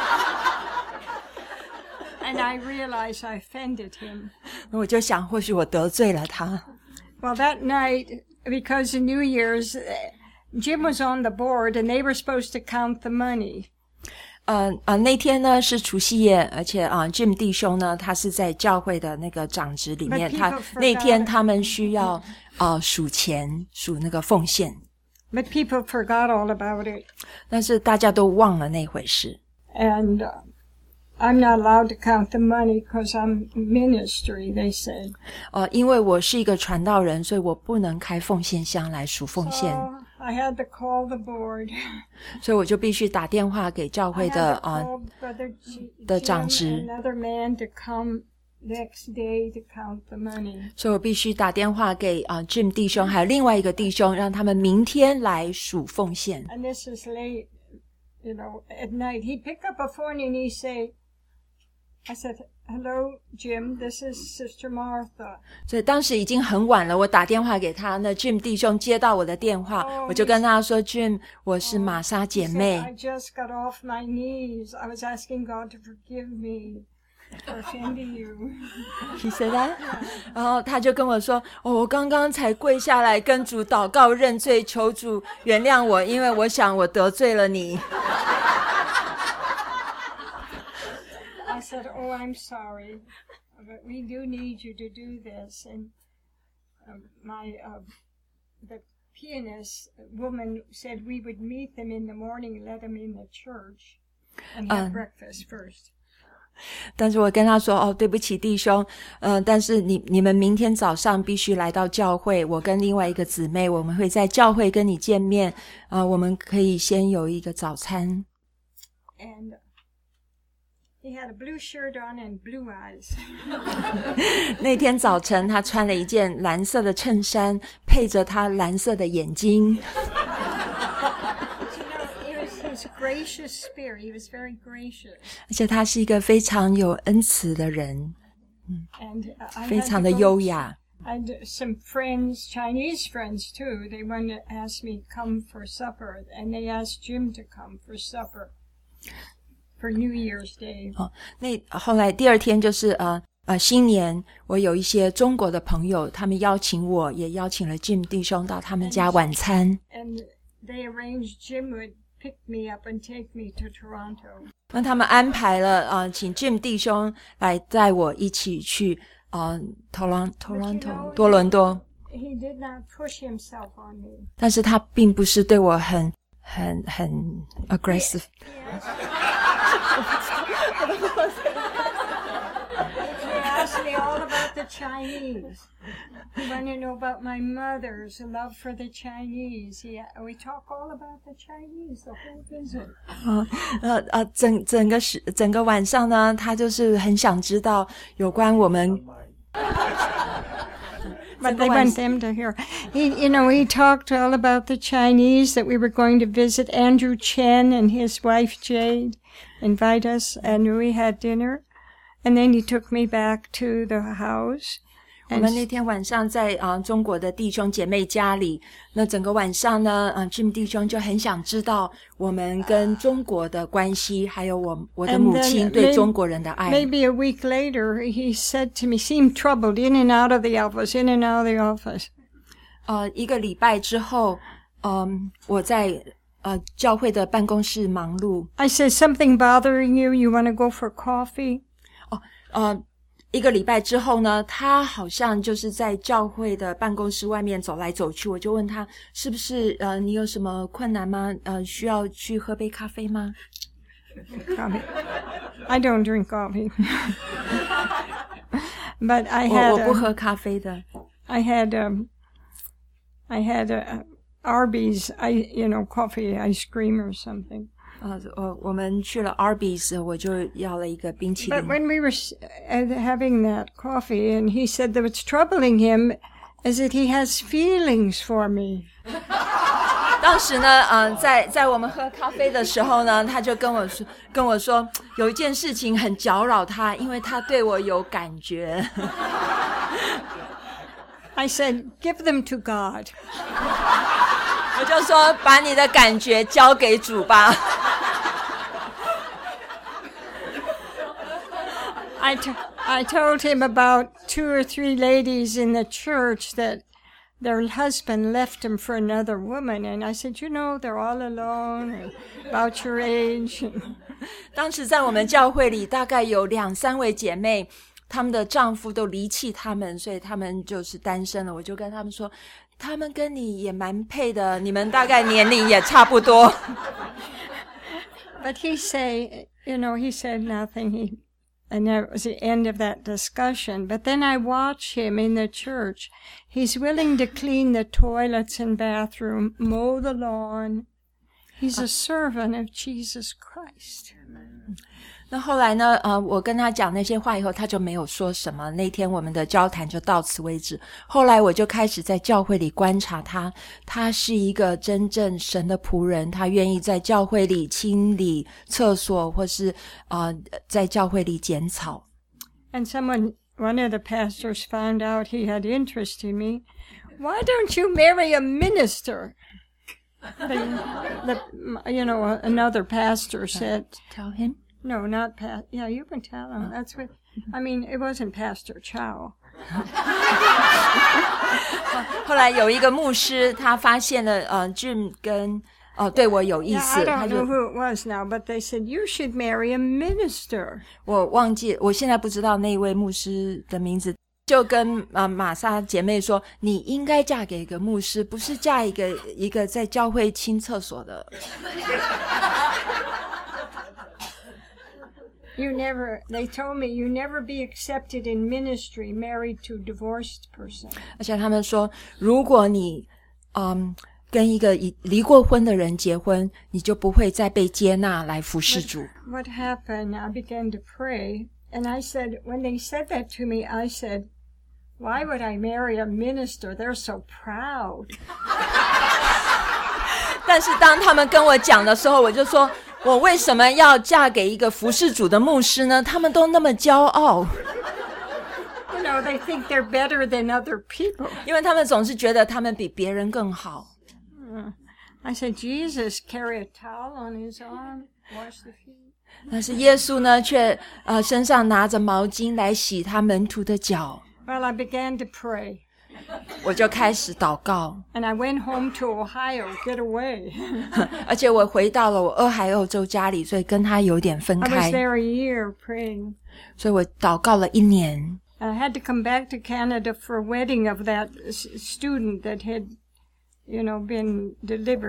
And I realized I offended him. 我就想或许我得罪了他。 Well, that night, because of New Year's, Jim was on the board and they were supposed to count the money. 那天呢是除夕夜，而且Jim 弟兄呢，他是在教会的那个长职里面，那天他们需要数钱，数那个奉献。 But people forgot all about it. 但是大家都忘了那回事。 And I'm not allowed to count the money because I'm ministry, they said. 因为我是一个传道人，所以我不能开奉献箱来数奉献。 So I had to call the board. 所以我就必须打电话给教会的的长职。 Another man to come next day to count the money. 所以我必须打电话给Jim 弟兄，还有另外一个弟兄，让他们明天来数奉献。 And this is late, you know, at night. He'd pick up a phone and he'd say, I said, "Hello, Jim, this is Sister Martha." 所以当时已经很晚了，我打电话给他，那 Jim 弟兄接到我的电话，我就跟他说 Jim, 我是玛莎姐妹。 I just got off my knees. I was asking God to forgive me for offending you. He said that? 然后他就跟我说，我刚刚才跪下来跟主祷告认罪，求主原谅我，因为我想我得罪了你。 I said, "Oh, I'm sorry, but we do need you to do this." And the pianist woman said we would meet them in the morning, let them in the church, and have breakfast first. 但是我跟他说，对不起弟兄，但是你们明天早上必须来到教会，我跟另外一个姊妹，我们会在教会跟你见面，我们可以先有一个早餐。 And he had a blue shirt on and blue eyes. 那天早晨他穿了一件蓝色的衬衫，配着他蓝色的眼睛。 His gracious spirit, he was very gracious. 而且他是一个非常有恩慈的人，非常的优雅。 I had some friends, Chinese friends too. They wanted to ask me to come for supper, and they asked Jim to come for supper for New Year's Day. 那后来第二天就是新年，我有一些中国的朋友，他们邀请我，也邀请了 Jim 弟兄到他们家晚餐。 And they arranged Jim would pick me up and take me to Toronto. 那他们安排了请 Jim 弟兄来带我一起去Toronto 多伦多。 He did not push himself on me. 但是他并不是对我很aggressive. He asked me all about the Chinese. He wanted to know about my mother's love for the Chinese. We talk all about the Chinese the whole visit. 整个晚上呢，他就是很想知道有关我们。 But they want them to hear. He talked all about the Chinese, that we were going to visit Andrew Chen and his wife Jade, invite us, and we had dinner. And then he took me back to the house. 我们那天晚上在中国的弟兄姐妹家里，那整个晚上呢，Jim 弟兄就很想知道我们跟中国的关系，还有我的母亲对中国人的爱。 Maybe a week later, he said to me, seemed troubled, in and out of the office. 一个礼拜之后，我在教会的办公室忙碌。 I said, something bothering you? You want to go for coffee? 一个礼拜之后呢，他好像就是在教会的办公室外面走来走去，我就问他是不是你有什么困难吗？需要去喝杯咖啡吗？ Coffee. I don't drink coffee. But I had 我不喝咖啡的。 I had Arby's, coffee ice cream or something. 我们去了 Arby's， 我就要了一个冰淇淋。 But when we were having that coffee, and he said that what's troubling him is that he has feelings for me. 当时呢，在我们喝咖啡的时候呢，他就跟我说，有一件事情很搅扰他，因为他对我有感觉。 I said, give them to God. 我就说，把你的感觉交给主吧。 I told him about 2 or 3 ladies in the church that their husband left them for another woman. And I said, they're all alone, and about your age. 当时在我们教会里，大概有2、3位姐妹，她们的丈夫都离弃她们，所以她们就是单身了。我就跟她们说，他们跟你也蛮配的，你们大概年龄也差不多。 But he said nothing. And that was the end of that discussion. But then I watch him in the church. He's willing to clean the toilets and bathroom, mow the lawn. He's a servant of Jesus Christ. 那后来呢我跟他讲那些话以后，他就没有说什么。那天我们的交谈就到此为止。后来我就开始在教会里观察他，他是一个真正神的仆人，他愿意在教会里清理厕所，或是在教会里剪草。 And one of the pastors found out he had interest in me. Why don't you marry a minister? Another pastor said, Tell him? No, not Pat. Yeah, you can tell him. That's what, it wasn't Pastor Chow. 后来有一个牧师，他发现了Jim 跟对我有意思。 I don't know who it was now, but they said, you should marry a minister. 我忘记，我现在不知道那一位牧师的名字。就跟玛莎姐妹说，你应该嫁给一个牧师，不是嫁一个在教会清厕所的。 They told me you never be accepted in ministry married to a divorced person. 而且他们说，如果你跟一个离过婚的人结婚，你就不会再被接纳来服侍主。 What happened? I began to pray, and I said, when they said that to me, I said, why would I marry a minister? They're so proud. 但是当他们跟我讲的时候，我就说，我为什么要嫁给一个服侍主的牧师呢？他们都那么骄傲。 They think they're better than other people. 因为他们总是觉得他们比别人更好。 I said, Jesus carry a towel on his arm, wash the feet. 但是耶稣呢，却身上拿着毛巾来洗他门徒的脚。 Well, I began to pray. 我就开始祷告。 And I went home to Ohio, get away. 而且我回到了我俄亥俄州家里，所以跟他有点分开。 I was there a year praying. 所以我祷告了1年。 I had to come back to Canada for a wedding of that student that had, been delivered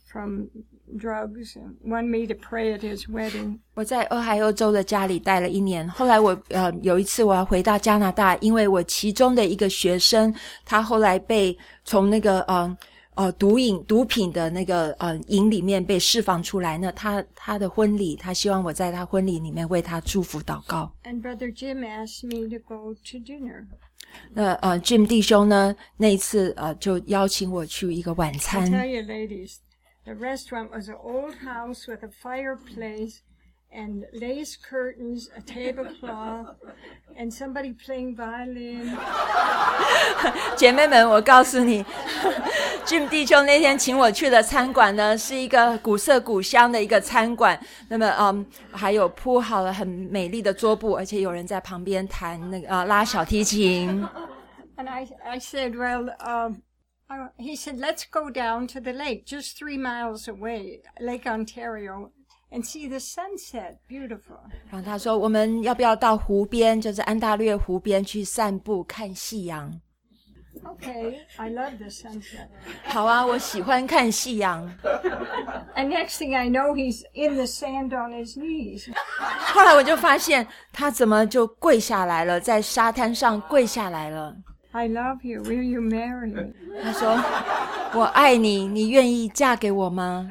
from drugs and wanted me to pray at his wedding. 我在俄亥俄州的家里待了1年，后来我有一次我要回到加拿大，因为我其中的一个学生，他后来被从那个毒品的那个营里面被释放出来呢，他的婚礼，他希望我在他婚礼里面为他祝福祷告。 And Brother Jim asked me to go to dinner. 那Jim 弟兄呢，那一次就邀请我去一个晚 I 餐。 tell you, ladies, the restaurant was an old house with a fireplace and lace curtains, a tablecloth, and somebody playing violin. 姐妹们，我告诉你，Jim 弟兄那天请我去的餐馆呢，是一个古色古香的一个餐馆。那么，还有铺好了很美丽的桌布，而且有人在旁边弹那个拉小提琴。 And I said, well, he said, let's go down to the lake, just 3 miles away, Lake Ontario, and see the sunset. Beautiful. 然后他说，我们要不要到湖边，就是安大略湖边去散步看夕阳？ Okay, I love the sunset. 好啊，我喜欢看夕阳。 And next thing I know, he's in the sand on his knees. 后来我就发现他怎么就跪下来了，在沙滩上跪下来了。 I love you. Will you marry me? 他说，我爱你，你愿意嫁给我吗？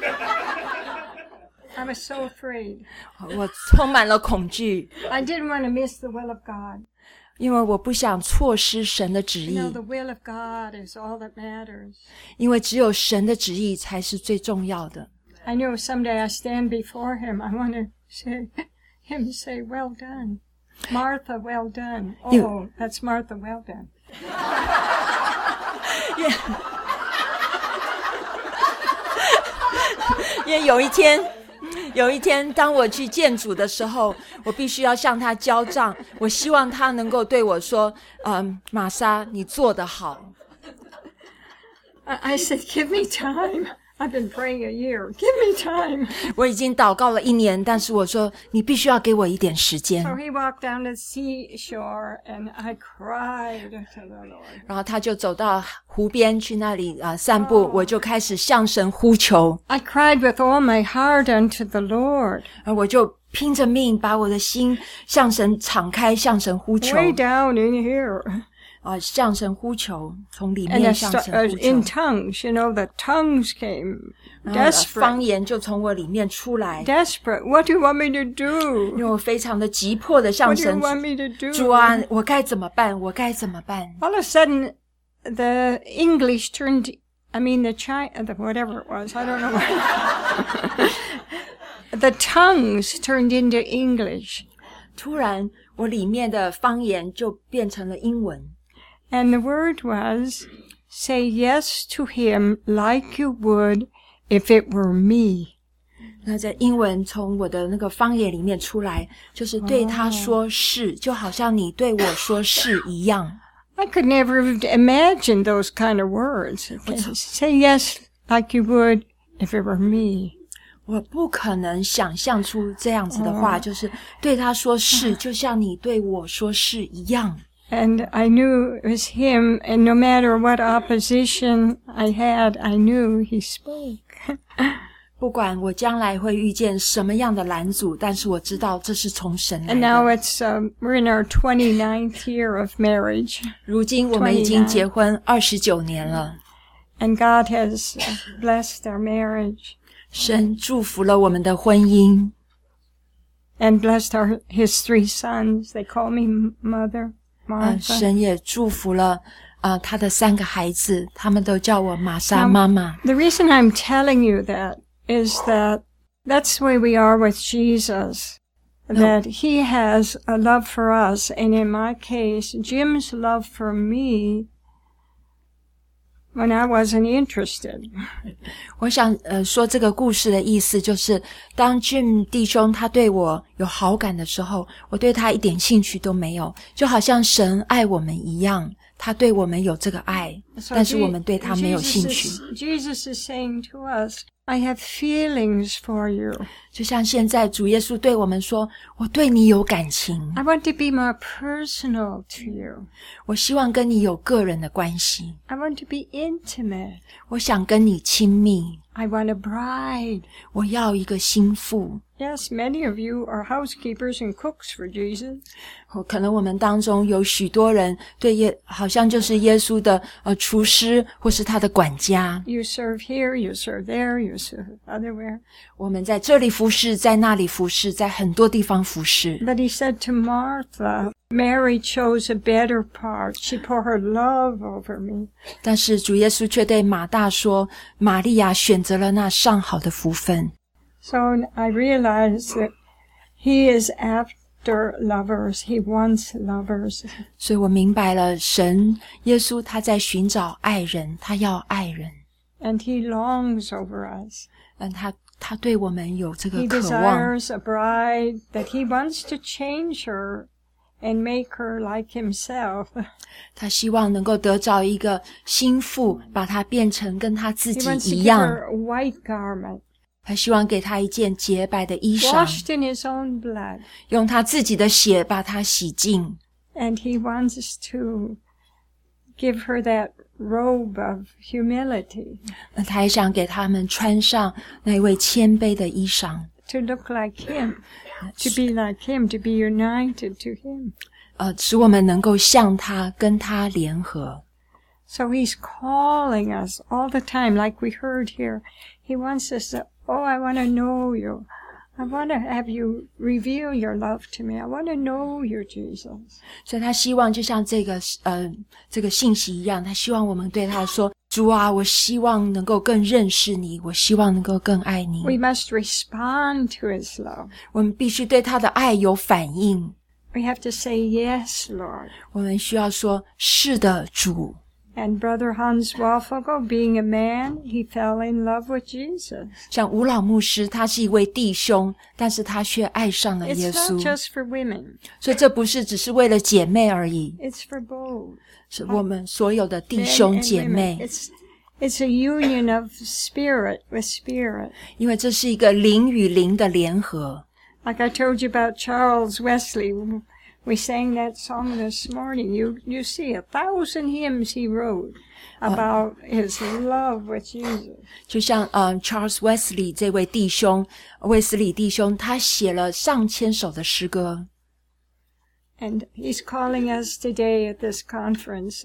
I was so afraid. 我充满了恐惧， I didn't want to miss the will of God. 因为我不想错失神的旨 You 意， know, the will of God is all that matters. 因为只有神的旨意才是最重要的。 I know someday I stand before him. I want to say, well done. Martha, well done. Oh, that's Martha, well done. 因为有一天当我去见主的时候，我必须要向他交账，我希望他能够对我说，玛莎，你做得好。 I said, give me time. I've been praying a year. Give me time. 我已经祷告了1年，但是我说你必须要给我一点时间。 So he walked down the seashore, and I cried to the Lord. 然后他就走到湖边去那里散步，我就开始向神呼求， I cried with all my heart unto the Lord. 而我就拼着命把我的心向神敞开，向神呼求， Way down in here. 向神呼求，从里 And 面向神呼 in 求， tongues, you know, the tongues came. 然后 Desperate. 方言就从我里面出来， Desperate. What do you want me to do? 因为我非常的急迫的向 What do you 神 want me to do? 主啊，我该怎么办？我该怎么办？ All of a sudden, the English turned, the whatever it was, I don't know what. The tongues turned into English. 突然，我里面的方言就变成了英文。 And the word was, say yes to him like you would if it were me. 那在英文从我的那个方言里面出来，就是对他说是，就好像你对我说是一样。 I could never have imagined those kind of words. Say yes like you would if it were me. 我不可能想象出这样子的话，就是对他说是，就像你对我说是一样。 And I knew it was him, and no matter what opposition I had, I knew he spoke. 不管我将来会遇见什么样的拦阻，但是我知道这是从神来 And 的。 now it's, we're in our 29th year of marriage. 如今我们已经结婚29年了， And God has blessed our marriage 神祝福了我们的婚姻， and blessed his 3 sons. They call me Mother, Martha. 神也祝福了他的3个孩子，他们都叫我玛莎妈妈。 The reason I'm telling you that is that that's the way we are with Jesus. That he has a love for us, and in my case, Jim's love for me when I wasn't interested. 我想说这个故事的意思就是，当 Jim 弟兄他对我有好感的时候，我对他一点兴趣都没有，就好像神爱我们一样，他对我们有这个爱， 但是我们对他没有兴趣。 Jesus is saying to us, I have feelings for you. 就像现在主耶稣对我们说，我对你有感情， I want to be more personal to you. 我希望跟你有个人的关系， I want to be intimate. 我想跟你亲密， I want a bride. 我要一个心腹。 Yes, many of you are housekeepers and cooks for Jesus. 可能我们当中有许多人对好像就是耶稣的厨师或是他的管家。 You serve here, you serve there, you serve otherwhere. 我们在这里服侍，在那里服侍，在很多地方服侍。 But he said to Martha, Mary chose a better part. She poured her love over me. 但是主耶稣却对马大说，玛利亚选择了那上好的福分。 So I realized that he is after lovers. He wants lovers. 所以我明白了，神耶稣他在寻找爱人，他要爱人。 And he longs over us. 他对我们有这个 He 渴望。 desires a bride that he wants to change her and make her like himself. 他希望能够得着一个心腹，把他变成跟他自 He 己 wants to 一 give 样。 her a white garment, 他希望给他一件洁白的衣裳， washed in his own blood. 用他自己的血把他洗净。 And he wants us to give her that robe of humility, 他还想给他们穿上那位谦卑的衣裳， to look like him, to be like him, to be united to him. 使我们能够像他，跟他联合。 So he's calling us all the time, like we heard here. He wants us to, oh, I want to know you. I want to have you reveal your love to me. I want to know you, Jesus. 所以他希望就像这个信息一样，他希望我们对他说，主啊，我希望能够更认识你，我希望能够更爱你。 We must respond to his love. 我们必须对他的爱有反应， We have to say, yes, Lord. 我们需要说，是的，主。 And Brother Hans Wallfogel, being a man, he fell in love with Jesus. 像吴老牧师，他是一位弟兄，但是他却爱上了耶 It's not 稣。 just for women. 所以这不是只是为了姐妹而已， It's for both. 是我们所有的弟 Men 兄 and 姐 women. 妹， It's a union of spirit with spirit. 因为这是一个灵与灵的联合。 Like I told you about Charles Wesley, we sang that song this morning. You see 1,000 hymns he wrote about his love with Jesus. 就像Charles Wesley 这位弟兄，卫斯理弟兄，他写了上千首的诗歌。 And he's calling us today at this conference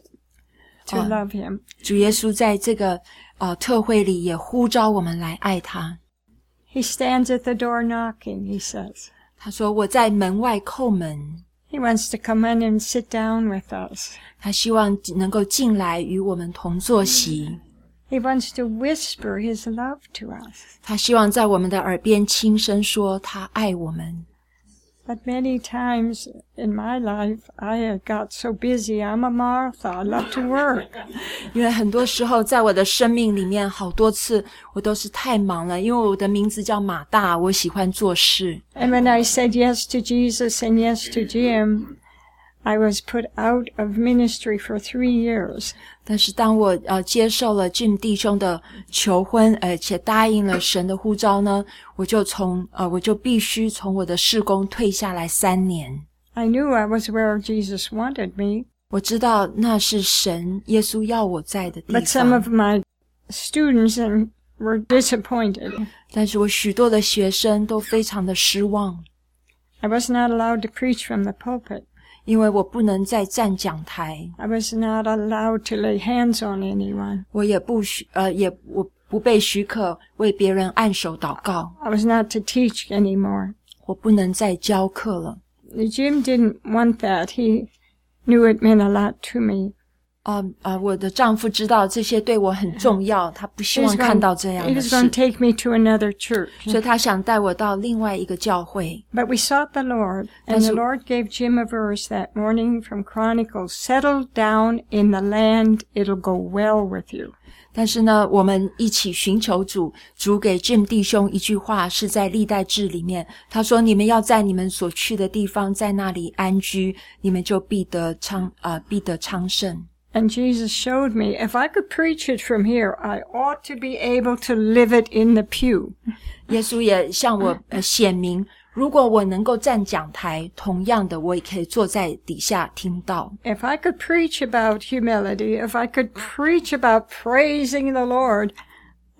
to love him. 主耶稣在这个特会里也呼召我们来爱他。 He stands at the door knocking, he says. 他说：“我在门外叩门。” He wants to come in and sit down with us. 他希望能够进来与我们同坐席。 He wants to whisper his love to us. 他希望在我们的耳边轻声说他爱我们。 But many times in my life, I have got so busy. I'm a Martha. I love to work. 因为很多时候在我的生命里面，好多次我都是太忙了，因为我的名字叫马大，我喜欢做事。 And when I said yes to Jesus and yes to Jim, I was put out of ministry for 3 years. 但是当我接受了 Jim 弟兄的求婚，而且答应了神的呼召呢，我就必须从我的事工退下来3年。 I knew I was where Jesus wanted me. 我知道那是神耶稣要我在的地 But some 方， of my students were disappointed. 但是我许多的学生都非常的失望， I was not allowed to preach from the pulpit. 因为我不能再站讲台， I was not allowed to lay hands on anyone. 我也我不被许可为别人按手祷告， I was not to teach anymore. 我不能再教课了。 Jim didn't want that. He knew it meant a lot to me. 我的丈夫知道这些对我很重要，他不希望看到这样 He 的 was 事 going to，take me to another church. 所以他想带我到另外一个教会。 But we sought the Lord, and the Lord gave Jim a verse that morning from Chronicles, "Settle down in the land, it'll go well with you." 但是呢，我们一起寻求主，主给 Jim 弟兄一句话，是在历代志里面，他说：“你们要在你们所去的地方，在那里安居，你们就必得昌盛。” And Jesus showed me, if I could preach it from here, I ought to be able to live it in the pew. 耶稣也向我显明，如果我能够站讲台，同样的，我也可以坐在底下听到。 If I could preach about humility, if I could preach about praising the Lord,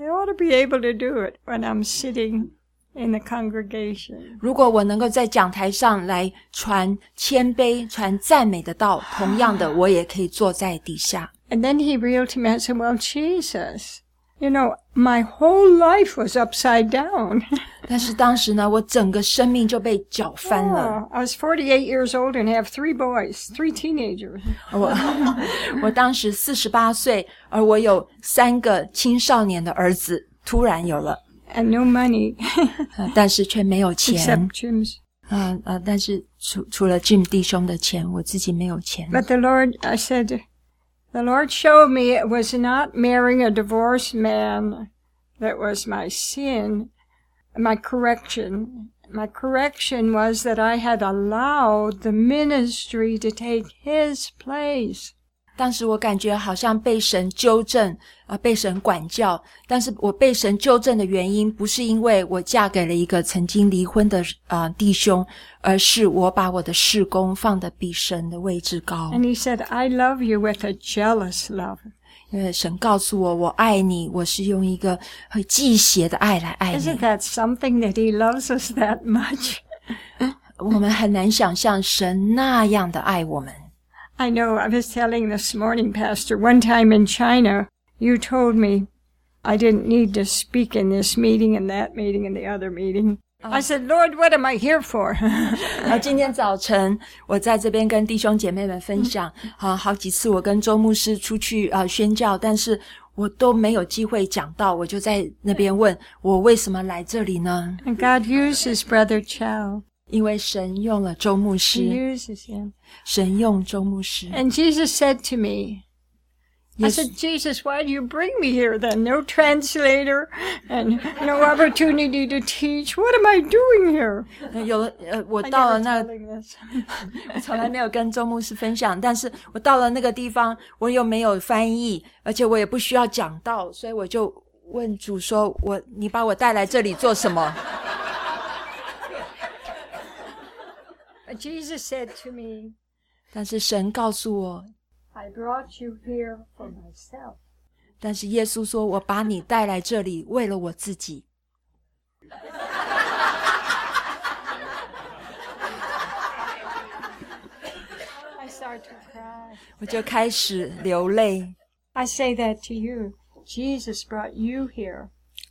I ought to be able to do it when I'm sitting in the congregation. 如果我能够在讲台上来传谦卑、传赞美的道，同样的，我也可以坐在底下。 And then he reeled to me and said, well, Jesus, you know, my whole life was upside down. 但是当时呢，我整个生命就被搅翻了。 I was 48 years old and have 3 boys, 3 teenagers. 我当时48岁，而我有3个青少年的儿子，突然有了。 And no money. 但是却没有钱。 Except Jim's. 但是除了 Jim 弟兄的钱，我自己没有钱。 But the Lord, I said, the Lord showed me it was not marrying a divorced man that was my sin, my correction. My correction was that I had allowed the ministry to take his place. 当时我感觉好像被神纠正，被神管教。但是我被神纠正的原因，不是因为我嫁给了一个曾经离婚的弟兄，而是我把我的事工放得比神的位置高。 And he said, I love you with a jealous love. 因为神告诉我，我爱你，我是用一个很忌邪的爱来爱你。 Isn't that something that he loves us that much? 我们很难想象神那样的爱我们。 I know, I was telling this morning, Pastor, one time in China, you told me I didn't need to speak in this meeting and that meeting and the other meeting. I said, Lord, what am I here for? 今天早晨我在这边跟弟兄姐妹们分享，好几次我跟周牧师出去宣教，但是我都没有机会讲到，我就在那边问我为什么来这里呢？ And God uses Brother Chow. 因为神用了周牧 He 师， uses him. 神用周牧师。 And Jesus said to me, I said, Jesus, why do you bring me here then? No translator and no opportunity to teach. What am I doing here? 我 I 到了 never 那 telling this. 我从来没有跟周牧师分享，但是我到了那个地方，我又没有翻译，而且我也不需要讲道，所以我就问主说，你把我带来这里做什么？ Jesus said to me, 但是神告诉我， I brought you here for myself. 但是耶稣说，我把你带来这里，为了我自己。 I start to cry. 我就开始流泪。 I say that to you. Jesus brought you here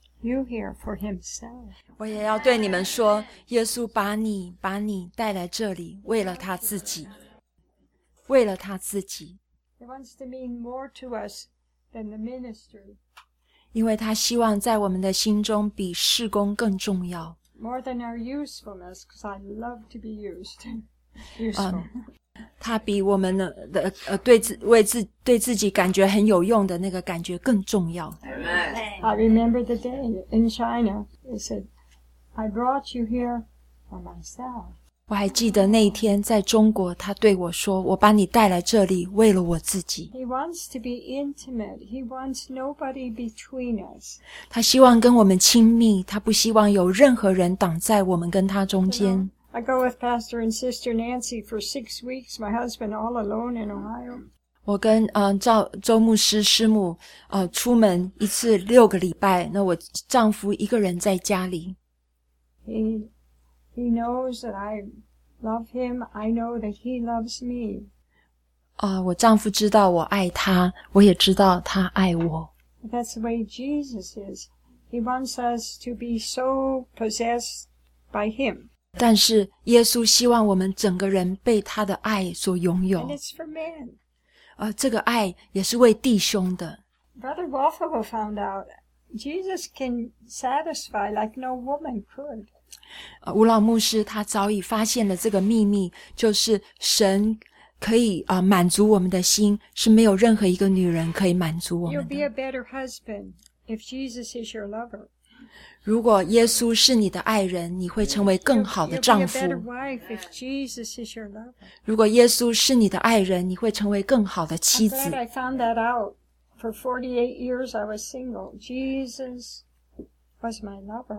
for himself. 我也要对你们说，耶稣把你带来这里，为了他自己，为了他自己， He wants to mean more to us than the ministry, 因为他希望在我们的心中比事工更重要。 more than our usefulness, because I love to be used. Useful. 他比我们的对自己感觉很有用的那个感觉更重要。 I remember the day in China. He said, I brought you here for myself. 我还记得那一天在中国，他对我说，我把你带来这里，为了我自己。 He wants to be intimate. He wants nobody between us. 他希望跟我们亲密，他不希望有任何人挡在我们跟他中间。 I go with Pastor and Sister Nancy for 6 weeks, my husband all alone in Ohio. 我跟周牧师师母出门一次6个礼拜，那我丈夫一个人在家里。 He knows that I love him. I know that he loves me. 我丈夫知道我爱他，我也知道他爱我。 That's the way Jesus is. He wants us to be so possessed by him. 但是耶稣希望我们整个人被他的爱所拥有。 And it's for men. 这个爱也是为弟兄的。 Brother Waffle found out Jesus can satisfy like no woman could. 吴老牧师他早已发现了这个秘密，就是神可以满足我们的心，是没有任何一个女人可以满足我 You'll 们 be 的。 a better husband if Jesus is your lover. 如果耶稣是你的爱人，你会成为更好的 You'll 丈 be a 夫。 better wife if Jesus is your lover. 如果耶稣是你的爱人，你会成为更好的 I'm 妻子。 glad I found that out. For 48 years I was single. Jesus was my lover.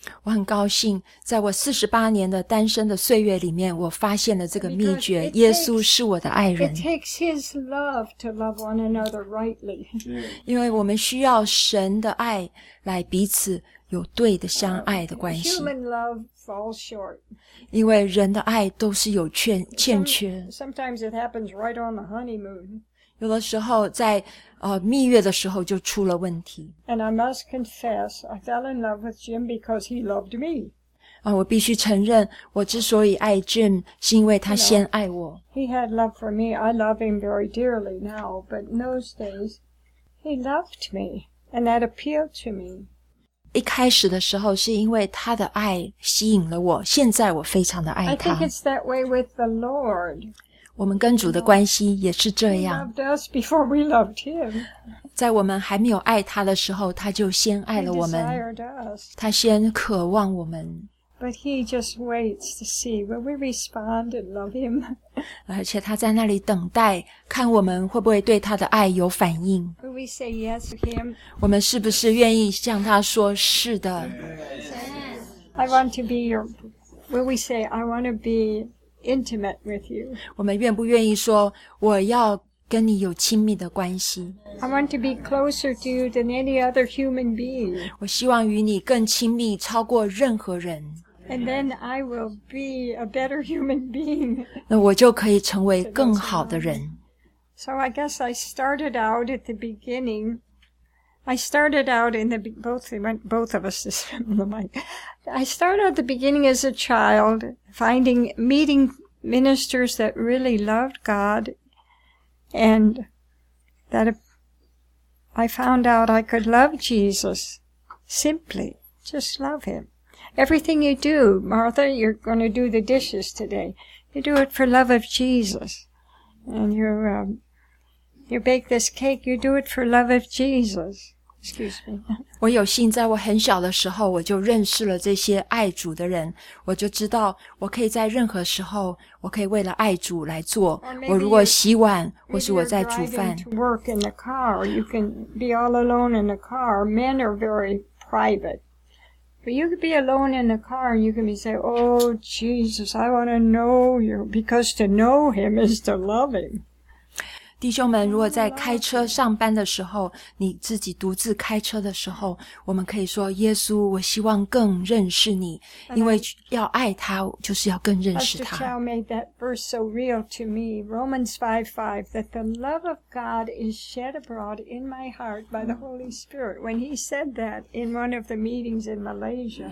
我很高兴，在我48年的单身的岁月里面，我发现了这个秘诀，耶稣是我的爱人。 It takes His love to love one another rightly. 因为我们需要神的爱来彼此有对的相爱的关系。 Human love falls short. 因为人的爱都是有欠缺。 Sometimes it happens right on the honeymoon. 有的时候在蜜月的时候就出了问题。 And I must confess, I fell in love with Jim because he loved me. 我必须承认，我之所以爱 Jim 是因为他先爱我。 He had love for me. I love him very dearly now, but in those days, he loved me, and that appealed to me. 一开始的时候是因为他的爱吸引了我，现在我非常的爱 I 他。 think it's that way with the Lord. 我们跟主的关系也是这 He 样， loved us before we loved him. 在我们还没有爱他的时候，他就先爱 He 了我们， desired us. 他先渴望我们， But he just waits to see will we respond and love him. 而且他在那里等待，看我们会不会对他的爱有反应。 Will we say yes to him? 我们是不是愿意向他说是的？ I want to be your... Will we say, I want to be intimate with you? 我们愿不愿意说我要跟你有亲密的关系？ I want to be closer to you than any other human being. 我希望与你更亲密，超过任何人。 And then I will be a better human being. 那我就可以成为更好的人。 So I guess I started out at the beginning. I started out in the both of us this the mic. I started at the beginning as a child, meeting ministers that really loved God, and that I found out I could love Jesus simply, just love him. Everything you do, Martha, you're going to do the dishes today. You do it for love of Jesus, and you bake this cake, you do it for love of Jesus. Excuse me. 我有幸在我很小的时候，我就认识了这些爱主的人，我就知道我可以在任何时候，我可以为了爱主来做。我如果洗碗，或是我在煮饭。 To work in the car, you can be all alone in the car. Men are very private. But you could be alone in the car and you can be saying, oh, Jesus, I want to know you. Because to know him is to love him. 弟兄们，如果在开车上班的时候，你自己独自开车的时候，我们可以说，耶稣，我希望更认识你，因为要爱他，就是要更认识 Pastor 他。 Chow made that verse so real to me. Romans 5:5, that the love of God is shed abroad in my heart by the Holy Spirit. When he said that in one of the meetings in Malaysia,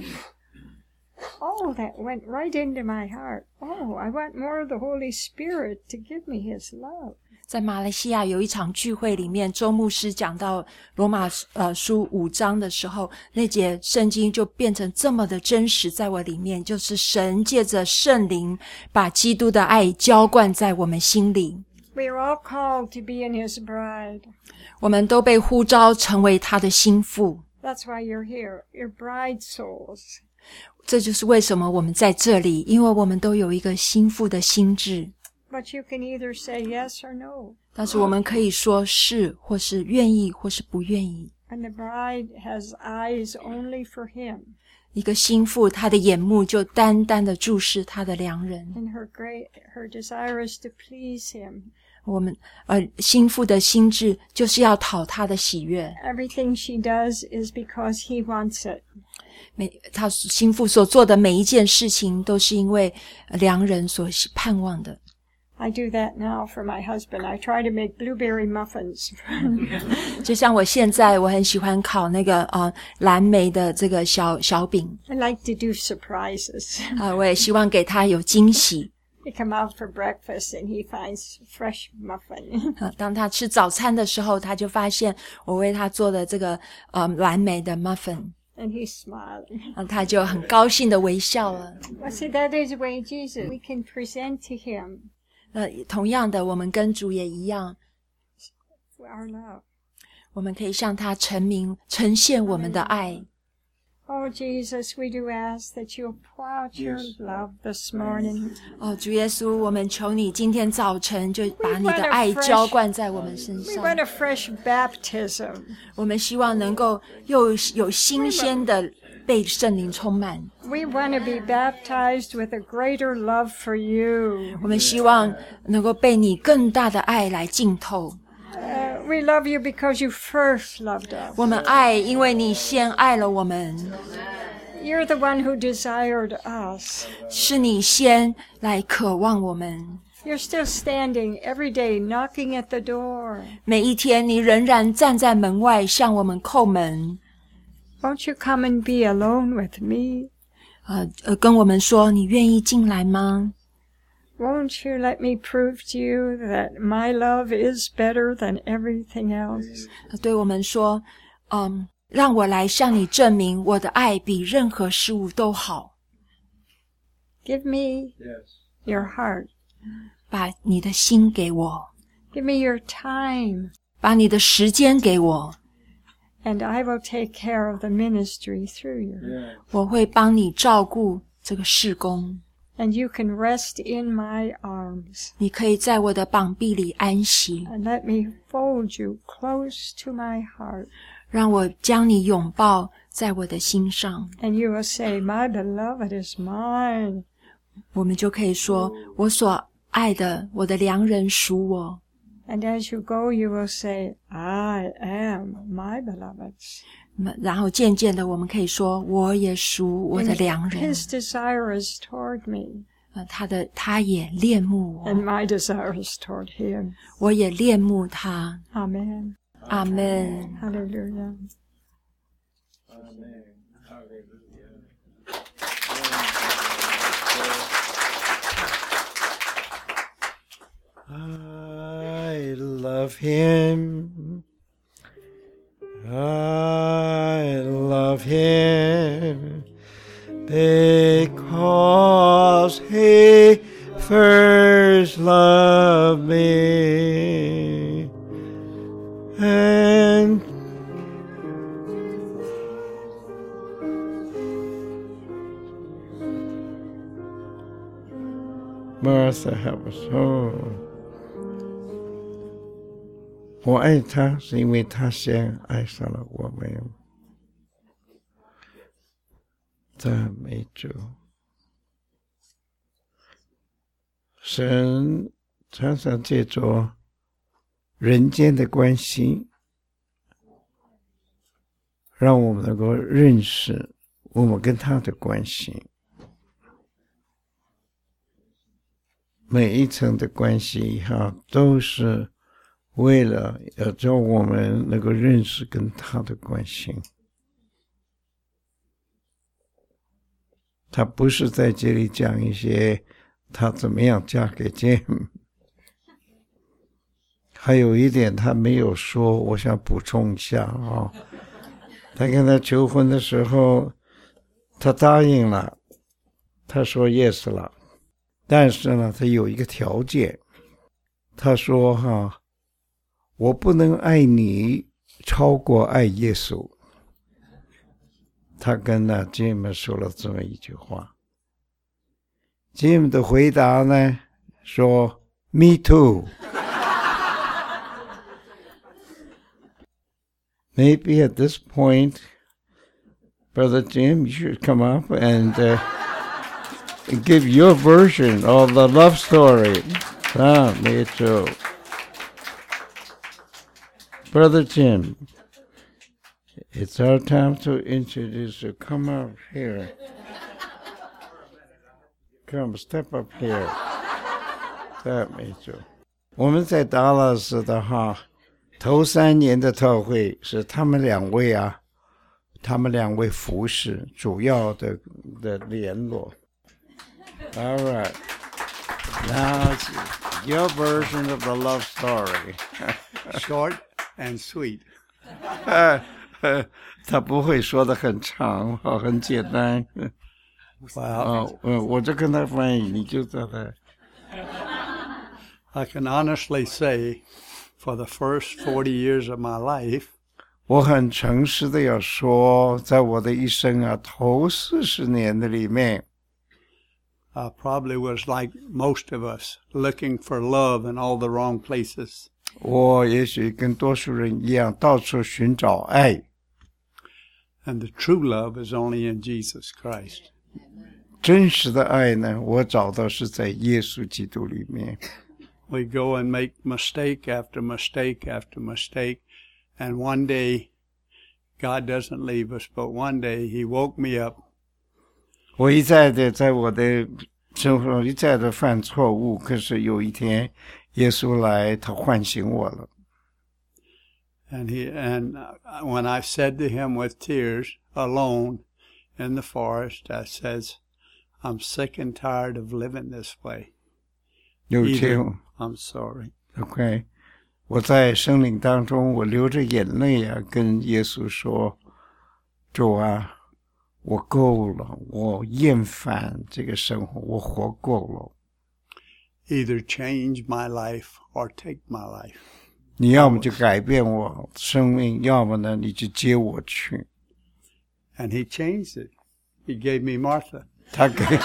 oh, that went right into my heart. Oh, I want more of the Holy Spirit to give me his love. 在马来西亚有一场聚会里面，周牧师讲到罗马书5章的时候，那节圣经就变成这么的真实在我里面，就是神借着圣灵把基督的爱浇灌在我们心里。 We are all called to be in his bride. 我们都被呼召成为他的心腹。 That's why you're here. You're bride souls. 这就是为什么我们在这里，因为我们都有一个心腹的心志。 But you can either say yes or no. 但是我们可以说是，或是愿意，或是不愿意。 And the bride has eyes only for him. 一个心腹，他的眼目就单单的注视他的良人。 And her desire is to please him. 我们心腹的心志就是要讨他的喜悦。 Everything she does is because he wants it. 他心腹所做的每一件事情，都是因为良人所盼望的。 I do that now for my husband. I try to make blueberry muffins. 就像我现在，我很喜欢烤那个蓝莓的这个小饼。 I like to do surprises. 我也希望给他有惊喜。 They come out for breakfast and he finds fresh muffin. 当他吃早餐的时候，他就发现我为他做的这个蓝莓的 muffin。 And he's smiling. 他就很高兴的微笑了。 I said, that is the way Jesus, we can present to him 同样的，我们跟主也一样， our love. 我们可以向他呈现我们的爱。 Oh, Jesus, we do ask that you pour out your love this morning. 主耶稣，我们求你今天早晨就把你的爱浇灌在我们身 We 上。 want a fresh baptism. 我们希望能够又有新鲜的被圣灵充满。 We want to be baptized with a greater love for you. 我们希望能够被你更大的爱来浸透。 We love you because you first loved us. 我们爱，因为你先爱了我们， You're the one who desired us. 是你先来渴望我们。 You're still standing every day knocking at the door. 每一天，你仍然站在门外向我们叩门， Won't you come and be alone with me? 跟我们说你愿意进来吗？ Won't you let me prove to you that my love is better than everything else? 对我们说，让我来向你证明我的爱比任何事物都好。 Give me your heart. 把你的心给我， Give me your time. 把你的时间给我， And I will take care of the ministry through you. 我会帮你照顾这个事工。 And you can rest in my arms. 你可以在我的膀臂里安息， And let me fold you close to my heart. 让我将你拥抱在我的心上。 And you will say, my beloved is mine. 我们就可以说，我所爱的，我的良人属我。 And as you go, you will say, I am my beloved's. 然后渐渐的，我们可以说，我也属我的良人。 His desire is toward me. 他也恋慕我， And my desire is toward him. 我也恋慕他。 Amen. 阿们。 Hallelujah. I love him. I love him because he first loved me. And Martha, help us. Oh. 我爱他是因为他先爱上了我们。赞美主。神常常借着人间的关系，让我们能够认识我们跟他的关系。每一层的关系都是为了要叫我们能够认识跟他的关系。他不是在这里讲一些他怎么样嫁给 Jim， 还有一点他没有说，我想补充一下他跟他求婚的时候，他答应了，他说 yes 了，但是呢，他有一个条件，他说我不能爱你超过爱耶稣。他跟Jim 说了这么一句话。Jim 的回答呢，说 Me too. Maybe at this point, Brother Jim, you should come up and give your version of the love story. Me too. Brother Jim, it's our time to introduce you. Come up here. Come, step up here. Me too. 我们在达拉斯的头3年的特会是他们两位服侍主要的联络。All right. Now your version of the love story. Short and sweet. 他不会说得很长，很简单。我就跟他翻译，你就在那。 I can honestly say, for the first 40 years of my life, 我很诚实的要说，在我的一生头40年的里面， I probably was like most of us, looking for love in all the wrong places. 我也许跟多数人一样，到处寻找爱。 And the true love is only in Jesus Christ. 真实的爱呢，我找到是在耶稣基督里面。 We go and make mistake after mistake after mistake, and one day, God doesn't leave us, but one day He woke me up. 我一再的在我的生活中一再的犯错误，可是有一天耶稣来，他唤醒我了。 And when I said to Him with tears, alone in the forest, I says, I'm sick and tired of living this way. 有一天 I'm sorry. OK， 我在生命当中，我流着眼泪啊，跟耶稣说：“主啊，我够了，我厌烦这个生活，我活够了。” Either change my life or take my life. 你要么就改变我生命，要么呢，你就接我去。 And He changed it. He gave me Martha. 他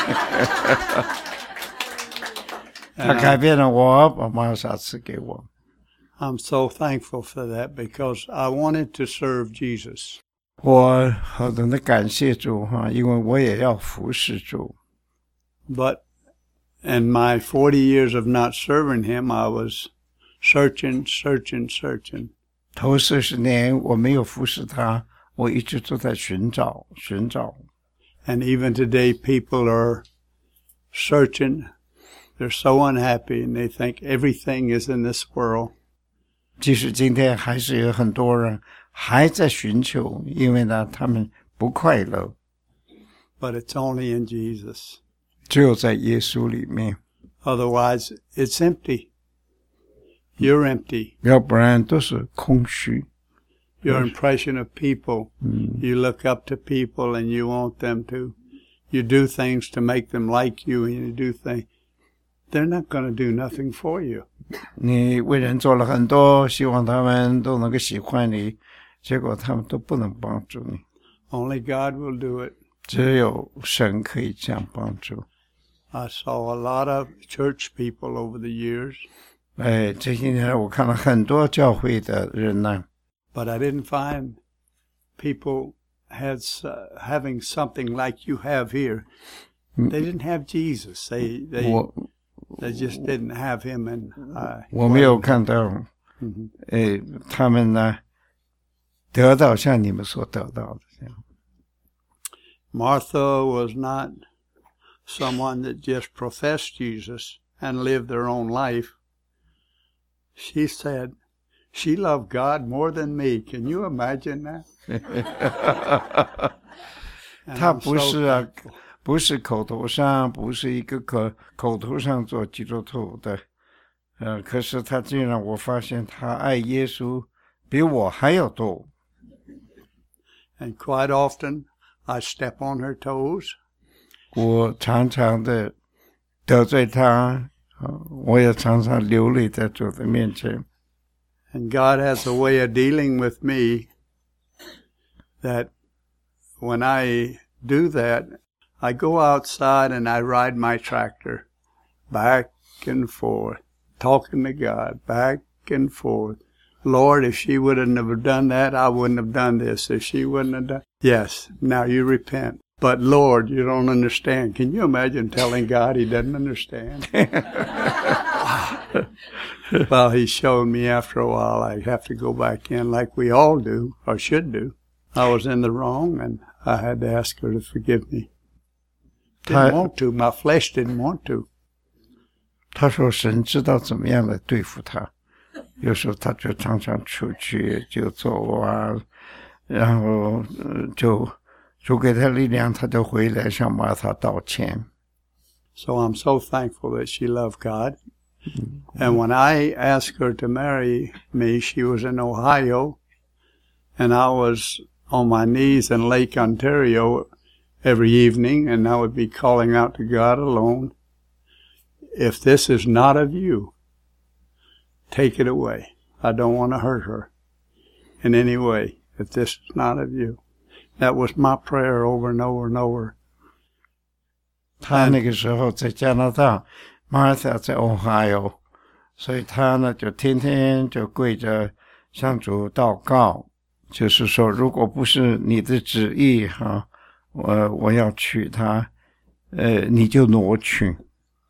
改变了我，把玛莎赐给我。 I'm so thankful for that because I wanted to serve Jesus. 我何等的感谢主哈，因为我也要服侍主。 But in my 40 years of not serving Him, I was searching. 头 40年我没有服侍他，我一直都在寻找。 And even today, people are searching. They're so unhappy, and they think everything is in this world. 即使今天还是有很多人还在寻求，因为呢，他们不快乐。 But it's only in Jesus. 只有在耶稣里面。 Otherwise, it's empty. You're empty. 要不然都是空虚。 Your impression of people, you look up to people and you want them to, you do things to make them like you, and you do things. They're not going to do nothing for you. 你为人做了很多，希望他们都能够喜欢你，结果他们都不能帮助你。 Only God will do it. 只有神可以这样帮助。 I saw a lot of church people over the years. 这些年我看了很多教会的人呢。 But I didn't find people having something like you have here. They didn't have Jesus. They just didn't have Him. And 我没有看到，他们呢得到像你们所得到的这样。 Martha was not someone that just professed Jesus and lived their own life. She said, she loved God more than me. Can you imagine that? 他不是啊，不是口头上，不是一个口头上做基督徒的，可是他竟然我发现他爱耶稣比我还要多。 And quite often, I step on her toes. 我常常的得罪他，我也常常流泪在主的面前。 And God has a way of dealing with me that when I do that, I go outside and I ride my tractor back and forth, talking to God, back and forth. Lord, if she wouldn't have done that, I wouldn't have done this. If she wouldn't have done... Yes, now you repent. But Lord, you don't understand. Can you imagine telling God He doesn't understand? Well, He showed me after a while I have to go back in like we all do, or should do. I was in the wrong, and I had to ask her to forgive me. Didn't want to. My flesh didn't want to. 他说神知道怎么样来对付他，有时候他就常常出去就走啊，然后就主给他力量，他就回来向玛他道歉。 So I'm so thankful that she loved God. And when I asked her to marry me, she was in Ohio, and I was on my knees in Lake Ontario every evening, and I would be calling out to God alone, if this is not of you, take it away. I don't want to hurt her in any way, if this is not of you. That was my prayer over and over and over. 他那个时候在加拿大，玛莎在 Ohio， 所以他呢就天天就跪着向主祷告， 就是说如果不是你的旨意哈，我要娶她，你就挪去。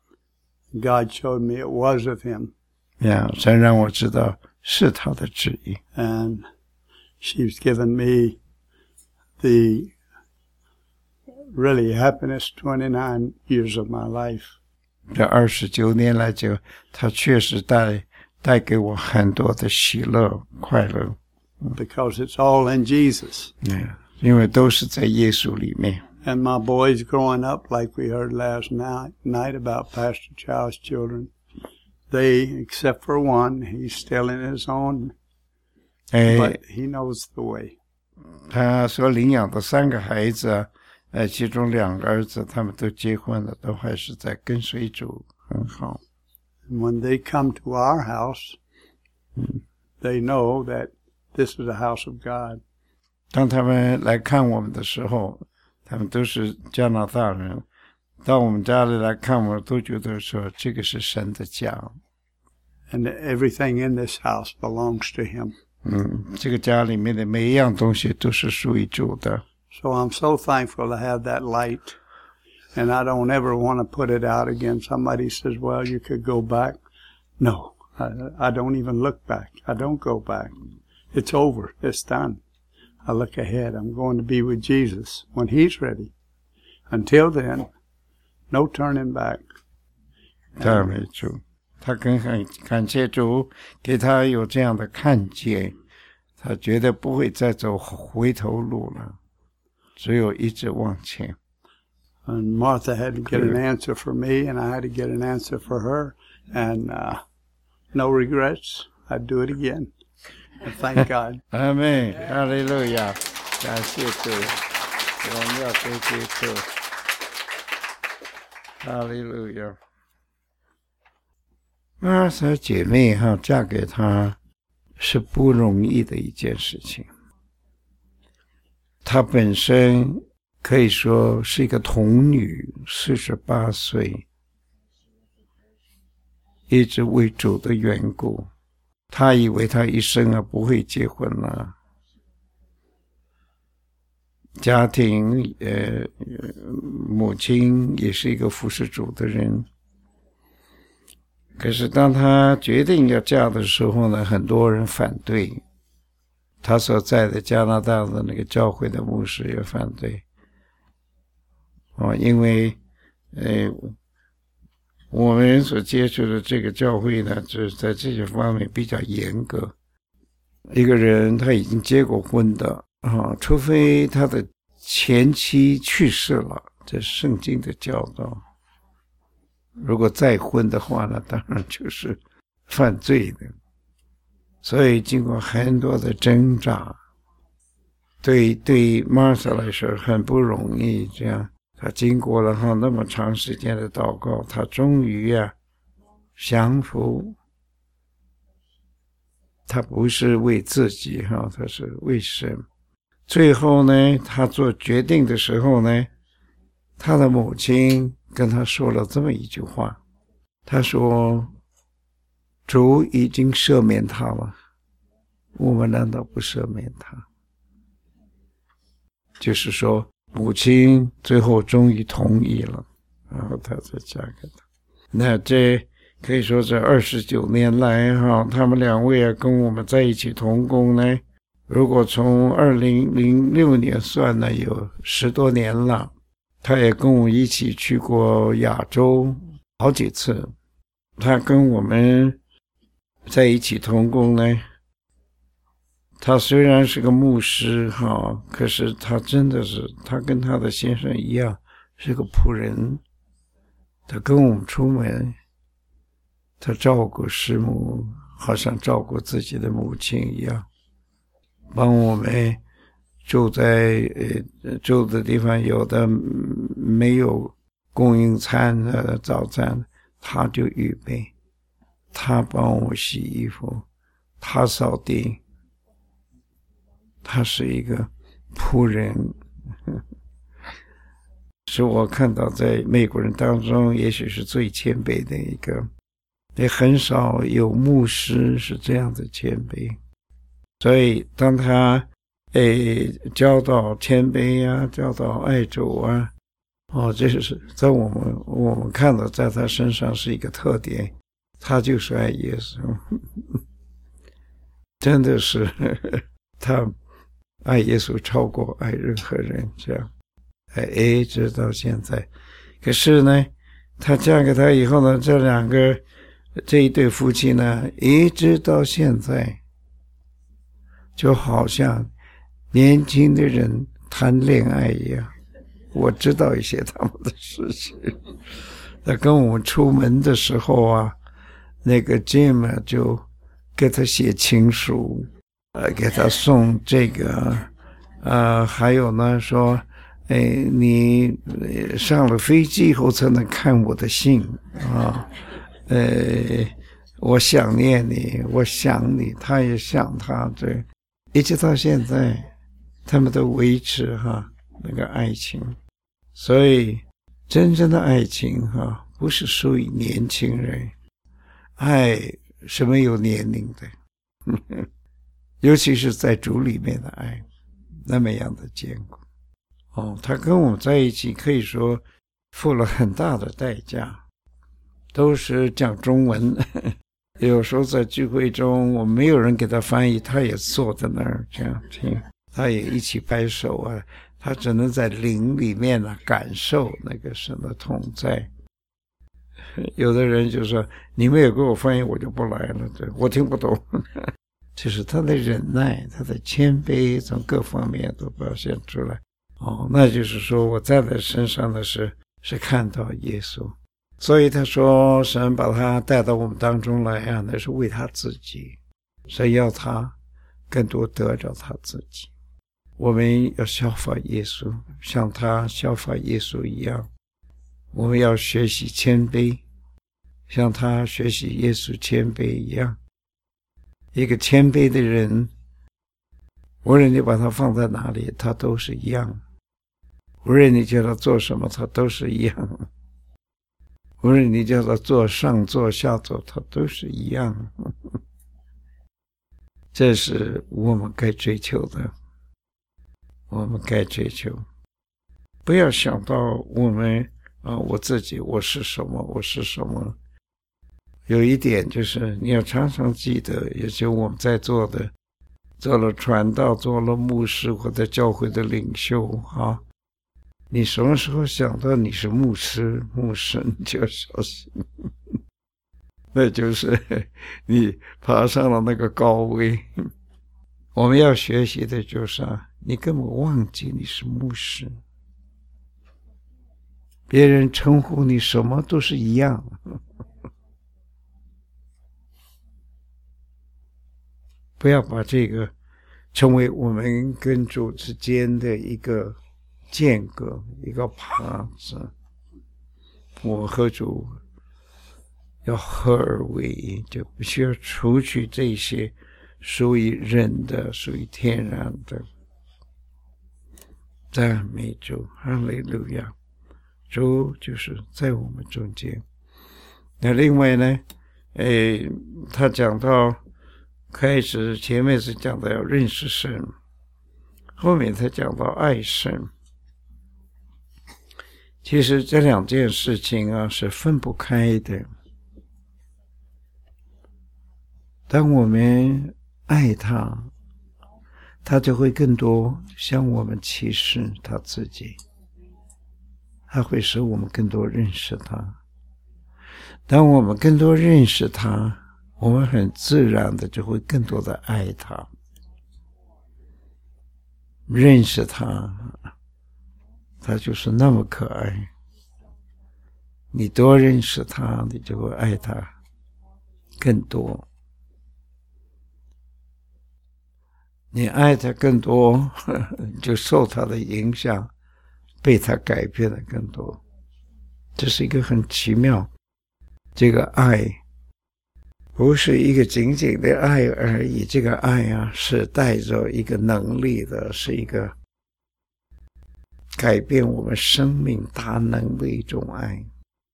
God showed me it was of him. 神让我知道是他的旨意。 And she's given me the really happiest 29 years of my life. 这29年来就他确实带给我很多的喜乐快乐。 Because it's all in Jesus. 因为都是在耶稣里面。 And my boys growing up, like we heard last night about Pastor Child's children, they, except for one, he's still in his own, but he knows the way. 他所领养的3个孩子，其中2个儿子他们都结婚了，都还是在跟随主，很好。 And when they come to our house, they know that this is the house of God. 当他们来看我们的时候，他们都是加拿大人，到我们家里来看我，都觉得说这个是神的家。 And everything in this house belongs to him. 这个家里面的每一样东西都是属于主的。 So I'm so thankful to have that light. And I don't ever want to put it out again. Somebody says, well, you could go back. No, I don't even look back. I don't go back. It's over. It's done. I look ahead. I'm going to be with Jesus when he's ready. Until then, no turning back. 赞美主，他很感谢主给他有这样的看见，他绝对不会再走回头路了，只有一直往前。 And Martha had to get an answer for me, and I had to get an answer for her. And no regrets. I'd do it again. And thank God. 阿们，哈利路亚，感谢主，荣耀归给主，哈利路亚。玛撒姐妹哈，嫁给他是不容易的一件事情。她本身可以说是一个童女，48岁，一直为主的缘故，她以为她一生不会结婚了。家庭母亲也是一个服侍主的人，可是当她决定要嫁的时候呢，很多人反对，她所在的加拿大的那个教会的牧师也反对。因为我们所接触的这个教会呢，就是在这些方面比较严格。一个人他已经结过婚的除非他的前妻去世了，这是圣经的教导。如果再婚的话呢，当然就是犯罪的。所以经过很多的挣扎，对 Martha 来说很不容易，这样他经过了那么长时间的祷告，他终于降服。他不是为自己他是为神。最后呢，他做决定的时候呢，他的母亲跟他说了这么一句话，他说主已经赦免他了，我们难道不赦免他？就是说母亲最后终于同意了，然后他才嫁给他。那这可以说这29年来他们2位跟我们在一起同工呢，如果从2006年算呢，有10多年了。他也跟我一起去过亚洲好几次，他跟我们在一起同工呢，他虽然是个牧师可是他真的是，他跟他的先生一样是个仆人。他跟我们出门，他照顾师母，好像照顾自己的母亲一样，帮我们住在住的地方，有的没有供应餐早餐，他就预备，他帮我洗衣服，他扫地，他是一个仆人。是我看到在美国人当中也许是最谦卑的一个，也很少有牧师是这样的谦卑。所以当他教导谦卑啊，教导爱主啊，这是在我们看到在他身上是一个特点，他就是爱耶稣，真的是他爱耶稣超过爱任何人，这样一直到现在。可是呢，他嫁给他以后呢，这一对夫妻呢，一直到现在，就好像年轻的人谈恋爱一样。我知道一些他们的事情。他跟我们出门的时候啊，那个 Jim 就给他写情书，给他送这个，还有呢说，你上了飞机以后才能看我的信啊，我想念你，我想你，他也想他，对，一直到现在，他们都维持那个爱情。所以真正的爱情不是属于年轻人，爱是没有年龄的，尤其是在主里面的爱，那么样的坚固。他跟我们在一起可以说付了很大的代价，都是讲中文，有时候在聚会中我们没有人给他翻译，他也坐在那儿这样听，他也一起拍手啊，他只能在灵里面感受那个神的同在。有的人就说你没有给我翻译我就不来了，对，我听不懂。就是他的忍耐，他的谦卑，从各方面都表现出来。那就是说我在他身上的是看到耶稣。所以他说神把他带到我们当中来啊，那是为他自己，神要他更多得着他自己。我们要效法耶稣，像他效法耶稣一样，我们要学习谦卑，像他学习耶稣谦卑一样。一个谦卑的人，无论你把他放在哪里，他都是一样，无论你叫他做什么，他都是一样，无论你叫他做上做下做，他都是一样。这是我们该追求的，我们该追求。不要想到我们我自己我是什么，我是什么。有一点就是你要常常记得，也就我们在座的，做了传道，做了牧师或者教会的领袖你什么时候想到你是牧师你就要小心。那就是你爬上了那个高位。我们要学习的就是你根本忘记你是牧师，别人称呼你什么都是一样。不要把这个成为我们跟主之间的一个间隔，一个帕子。我和主要合而为一，就必须要除去这些属于人的，属于天然的。赞美主，哈利路亚！主就是在我们中间。那另外呢，他讲到开始前面是讲到要认识神，后面才讲到爱神。其实这两件事情是分不开的。当我们爱他，他就会更多向我们启示他自己，他会使我们更多认识他。当我们更多认识他，我们很自然的就会更多的爱他。认识他，他就是那么可爱。你多认识他，你就会爱他更多。你爱他更多，就受他的影响，被他改变的更多。这是一个很奇妙，这个爱不是一个仅仅的爱而已，这个爱是带着一个能力的，是一个改变我们生命大能的一种爱，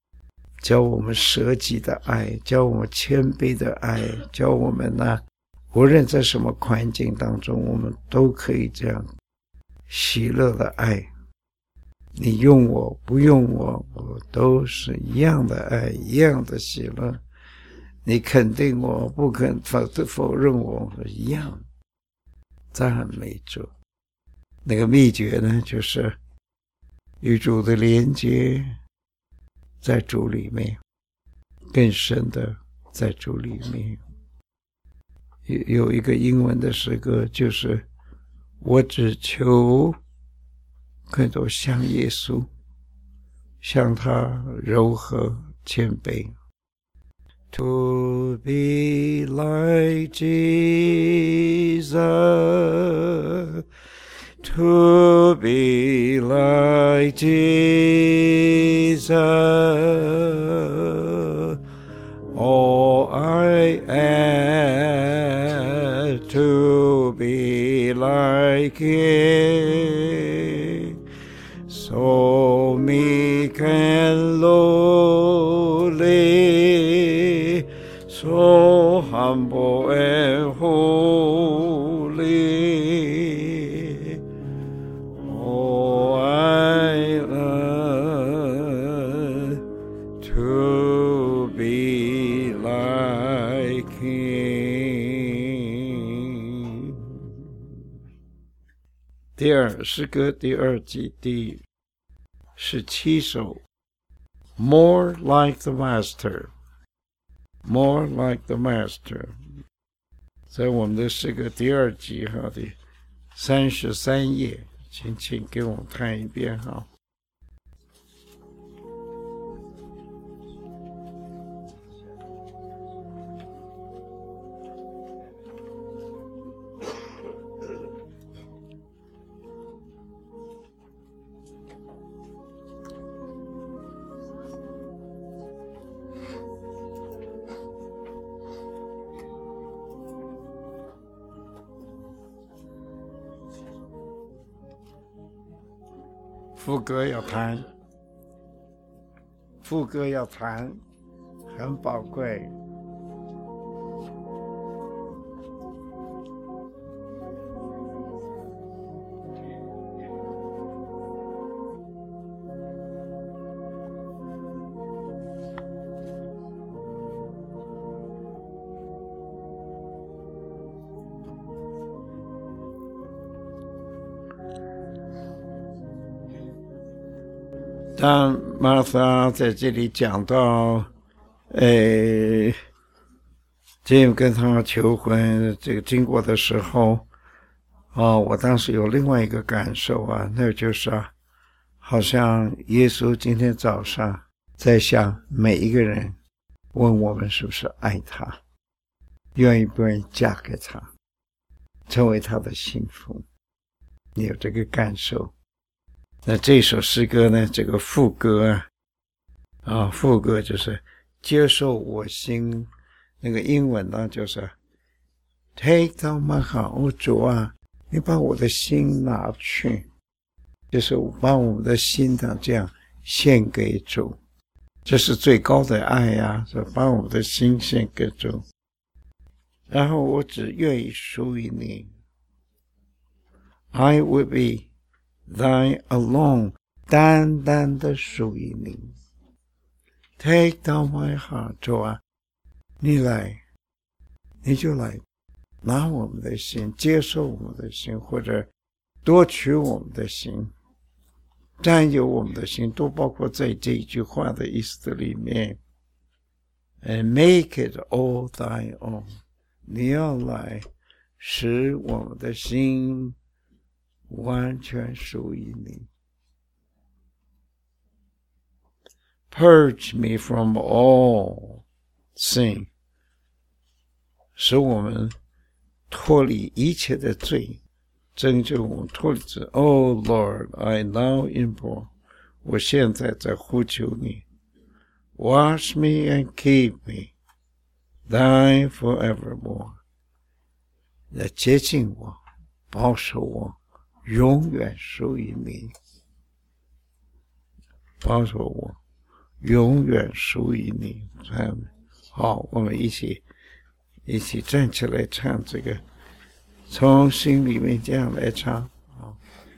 教我们舍己的爱，教我们谦卑的爱，教我们无论在什么环境当中，我们都可以这样喜乐的爱。你用我不用我，我都是一样的爱，一样的喜乐。你肯定我不肯否认我，一样。赞美主。那个秘诀呢，就是与主的连接，在主里面，更深的在主里面。有一个英文的诗歌，就是我只求更多像耶稣，像他柔和谦卑。To be like Jesus, to be like Jesus, all I ask to be like Him, so meek and lowly, so humble and holy. Oh, I love to be like Him. 第二诗歌第二季第17首 More like the Master, More like the Master. 在我们的诗歌第二集哈的33页，请给我们看一遍哈。副歌要弹，副歌要弹，很宝贵。当玛撒在这里讲到Jim 跟他求婚这个经过的时候我当时有另外一个感受那就是好像耶稣今天早上在向每一个人问我们是不是爱他，愿意不愿意嫁给他，成为他的幸福。你有这个感受？那这首诗歌呢，这个副歌副歌就是接受我心，那个英文呢就是 Take down my heart， 主你把我的心拿去，就是把我们的心这样献给主，这是最高的爱就把我们的心献给主。然后我只愿意属于你， I will be Thine alone， 单单的属于你。 Take down my heart， 主你来，你就来拿我们的心，接受我们的心，或者夺取我们的心，占有我们的心，都包括在这一句话的意思的里面。 And make it all thine own， 你要来使我们的心完全属于你。 Purge me from all sin， 使我们脱离一切的罪，拯救我们脱离罪。 Oh Lord, I now implore， 我现在在呼求你。 Wash me and keep me thine forevermore， 来洁净我，保守我，永远属于你，保守我，永远属于你。好，我们一起一起站起来唱这个，从心里面这样来唱。好，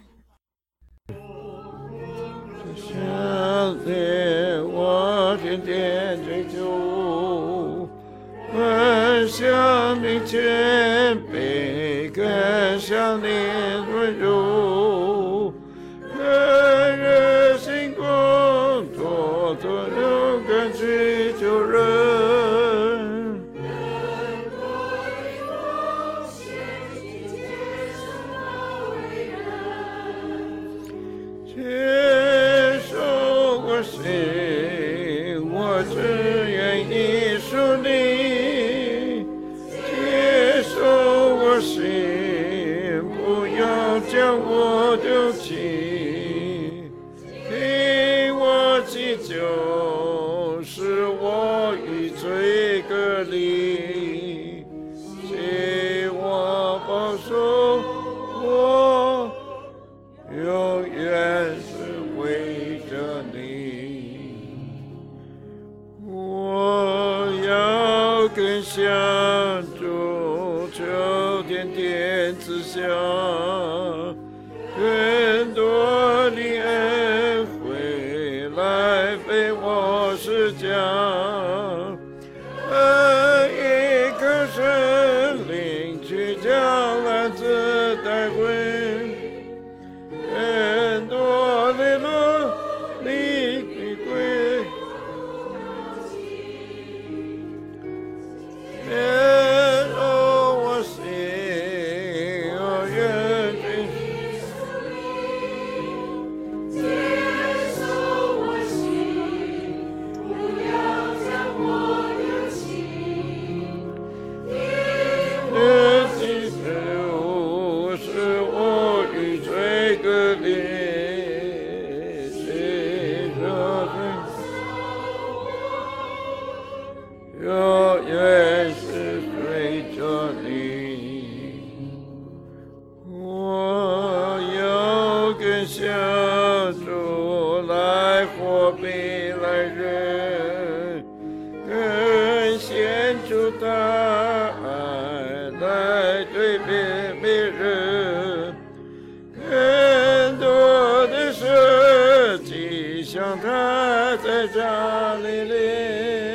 上帝，我天天追求，更向你谦卑，更向你温柔，更热心工作，多勇敢追求人。接受我心，我只愿意属你。接受我心，不要将我丢弃。听我祈求，使我与罪隔离。请我保守我。永远是为着你，我要更向主，求天天赐下更多的恩惠来为我施加，一颗圣灵去将篮子带回。更多的努力回归，接受我心，我愿意。接受我心，不要将我丢弃。你是我与罪隔离。永远是随着你，我要更向主来活比来人，更显出他爱来对别人，更多的设计像他在家里。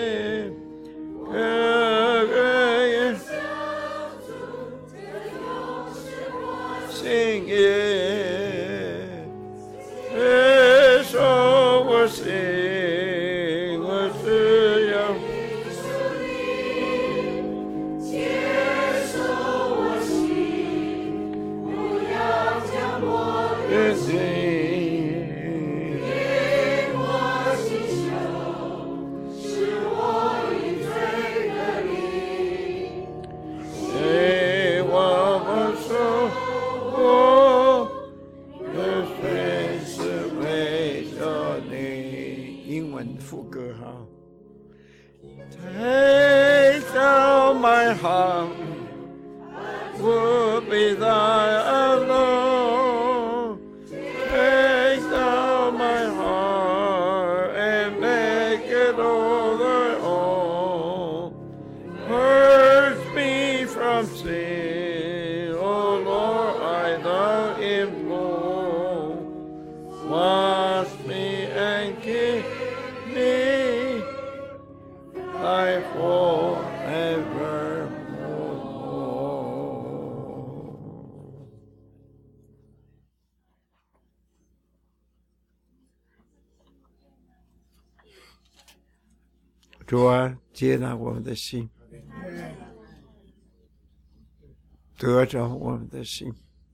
心也接受我心，我只要接受我心，不要将我丢弃，给我祈求，使我与罪隔离，给我保守。我的随时为着你，英文副歌哈。Take down my heart, would be thy alone. Take down my heart and make it all thy own. Purge me from sin, O Lord. Wash me and keep me life forevermore. 主啊，接纳我们的心，得着我们的心。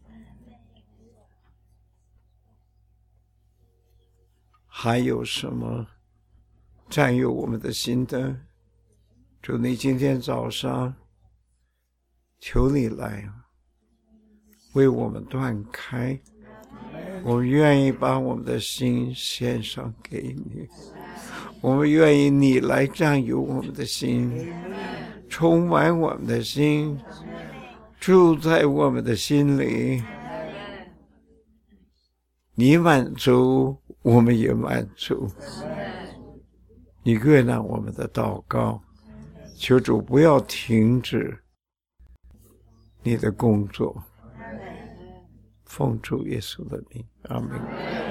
还有什么占有我们的心的？主，你今天早上求你来为我们断开，我们愿意把我们的心献上给你，我们愿意你来占有我们的心，充满我们的心，住在我们的心里，你满足我们也满足，你悦纳我们的祷告， 求主不要停止你的工作，奉主耶稣的名，阿们。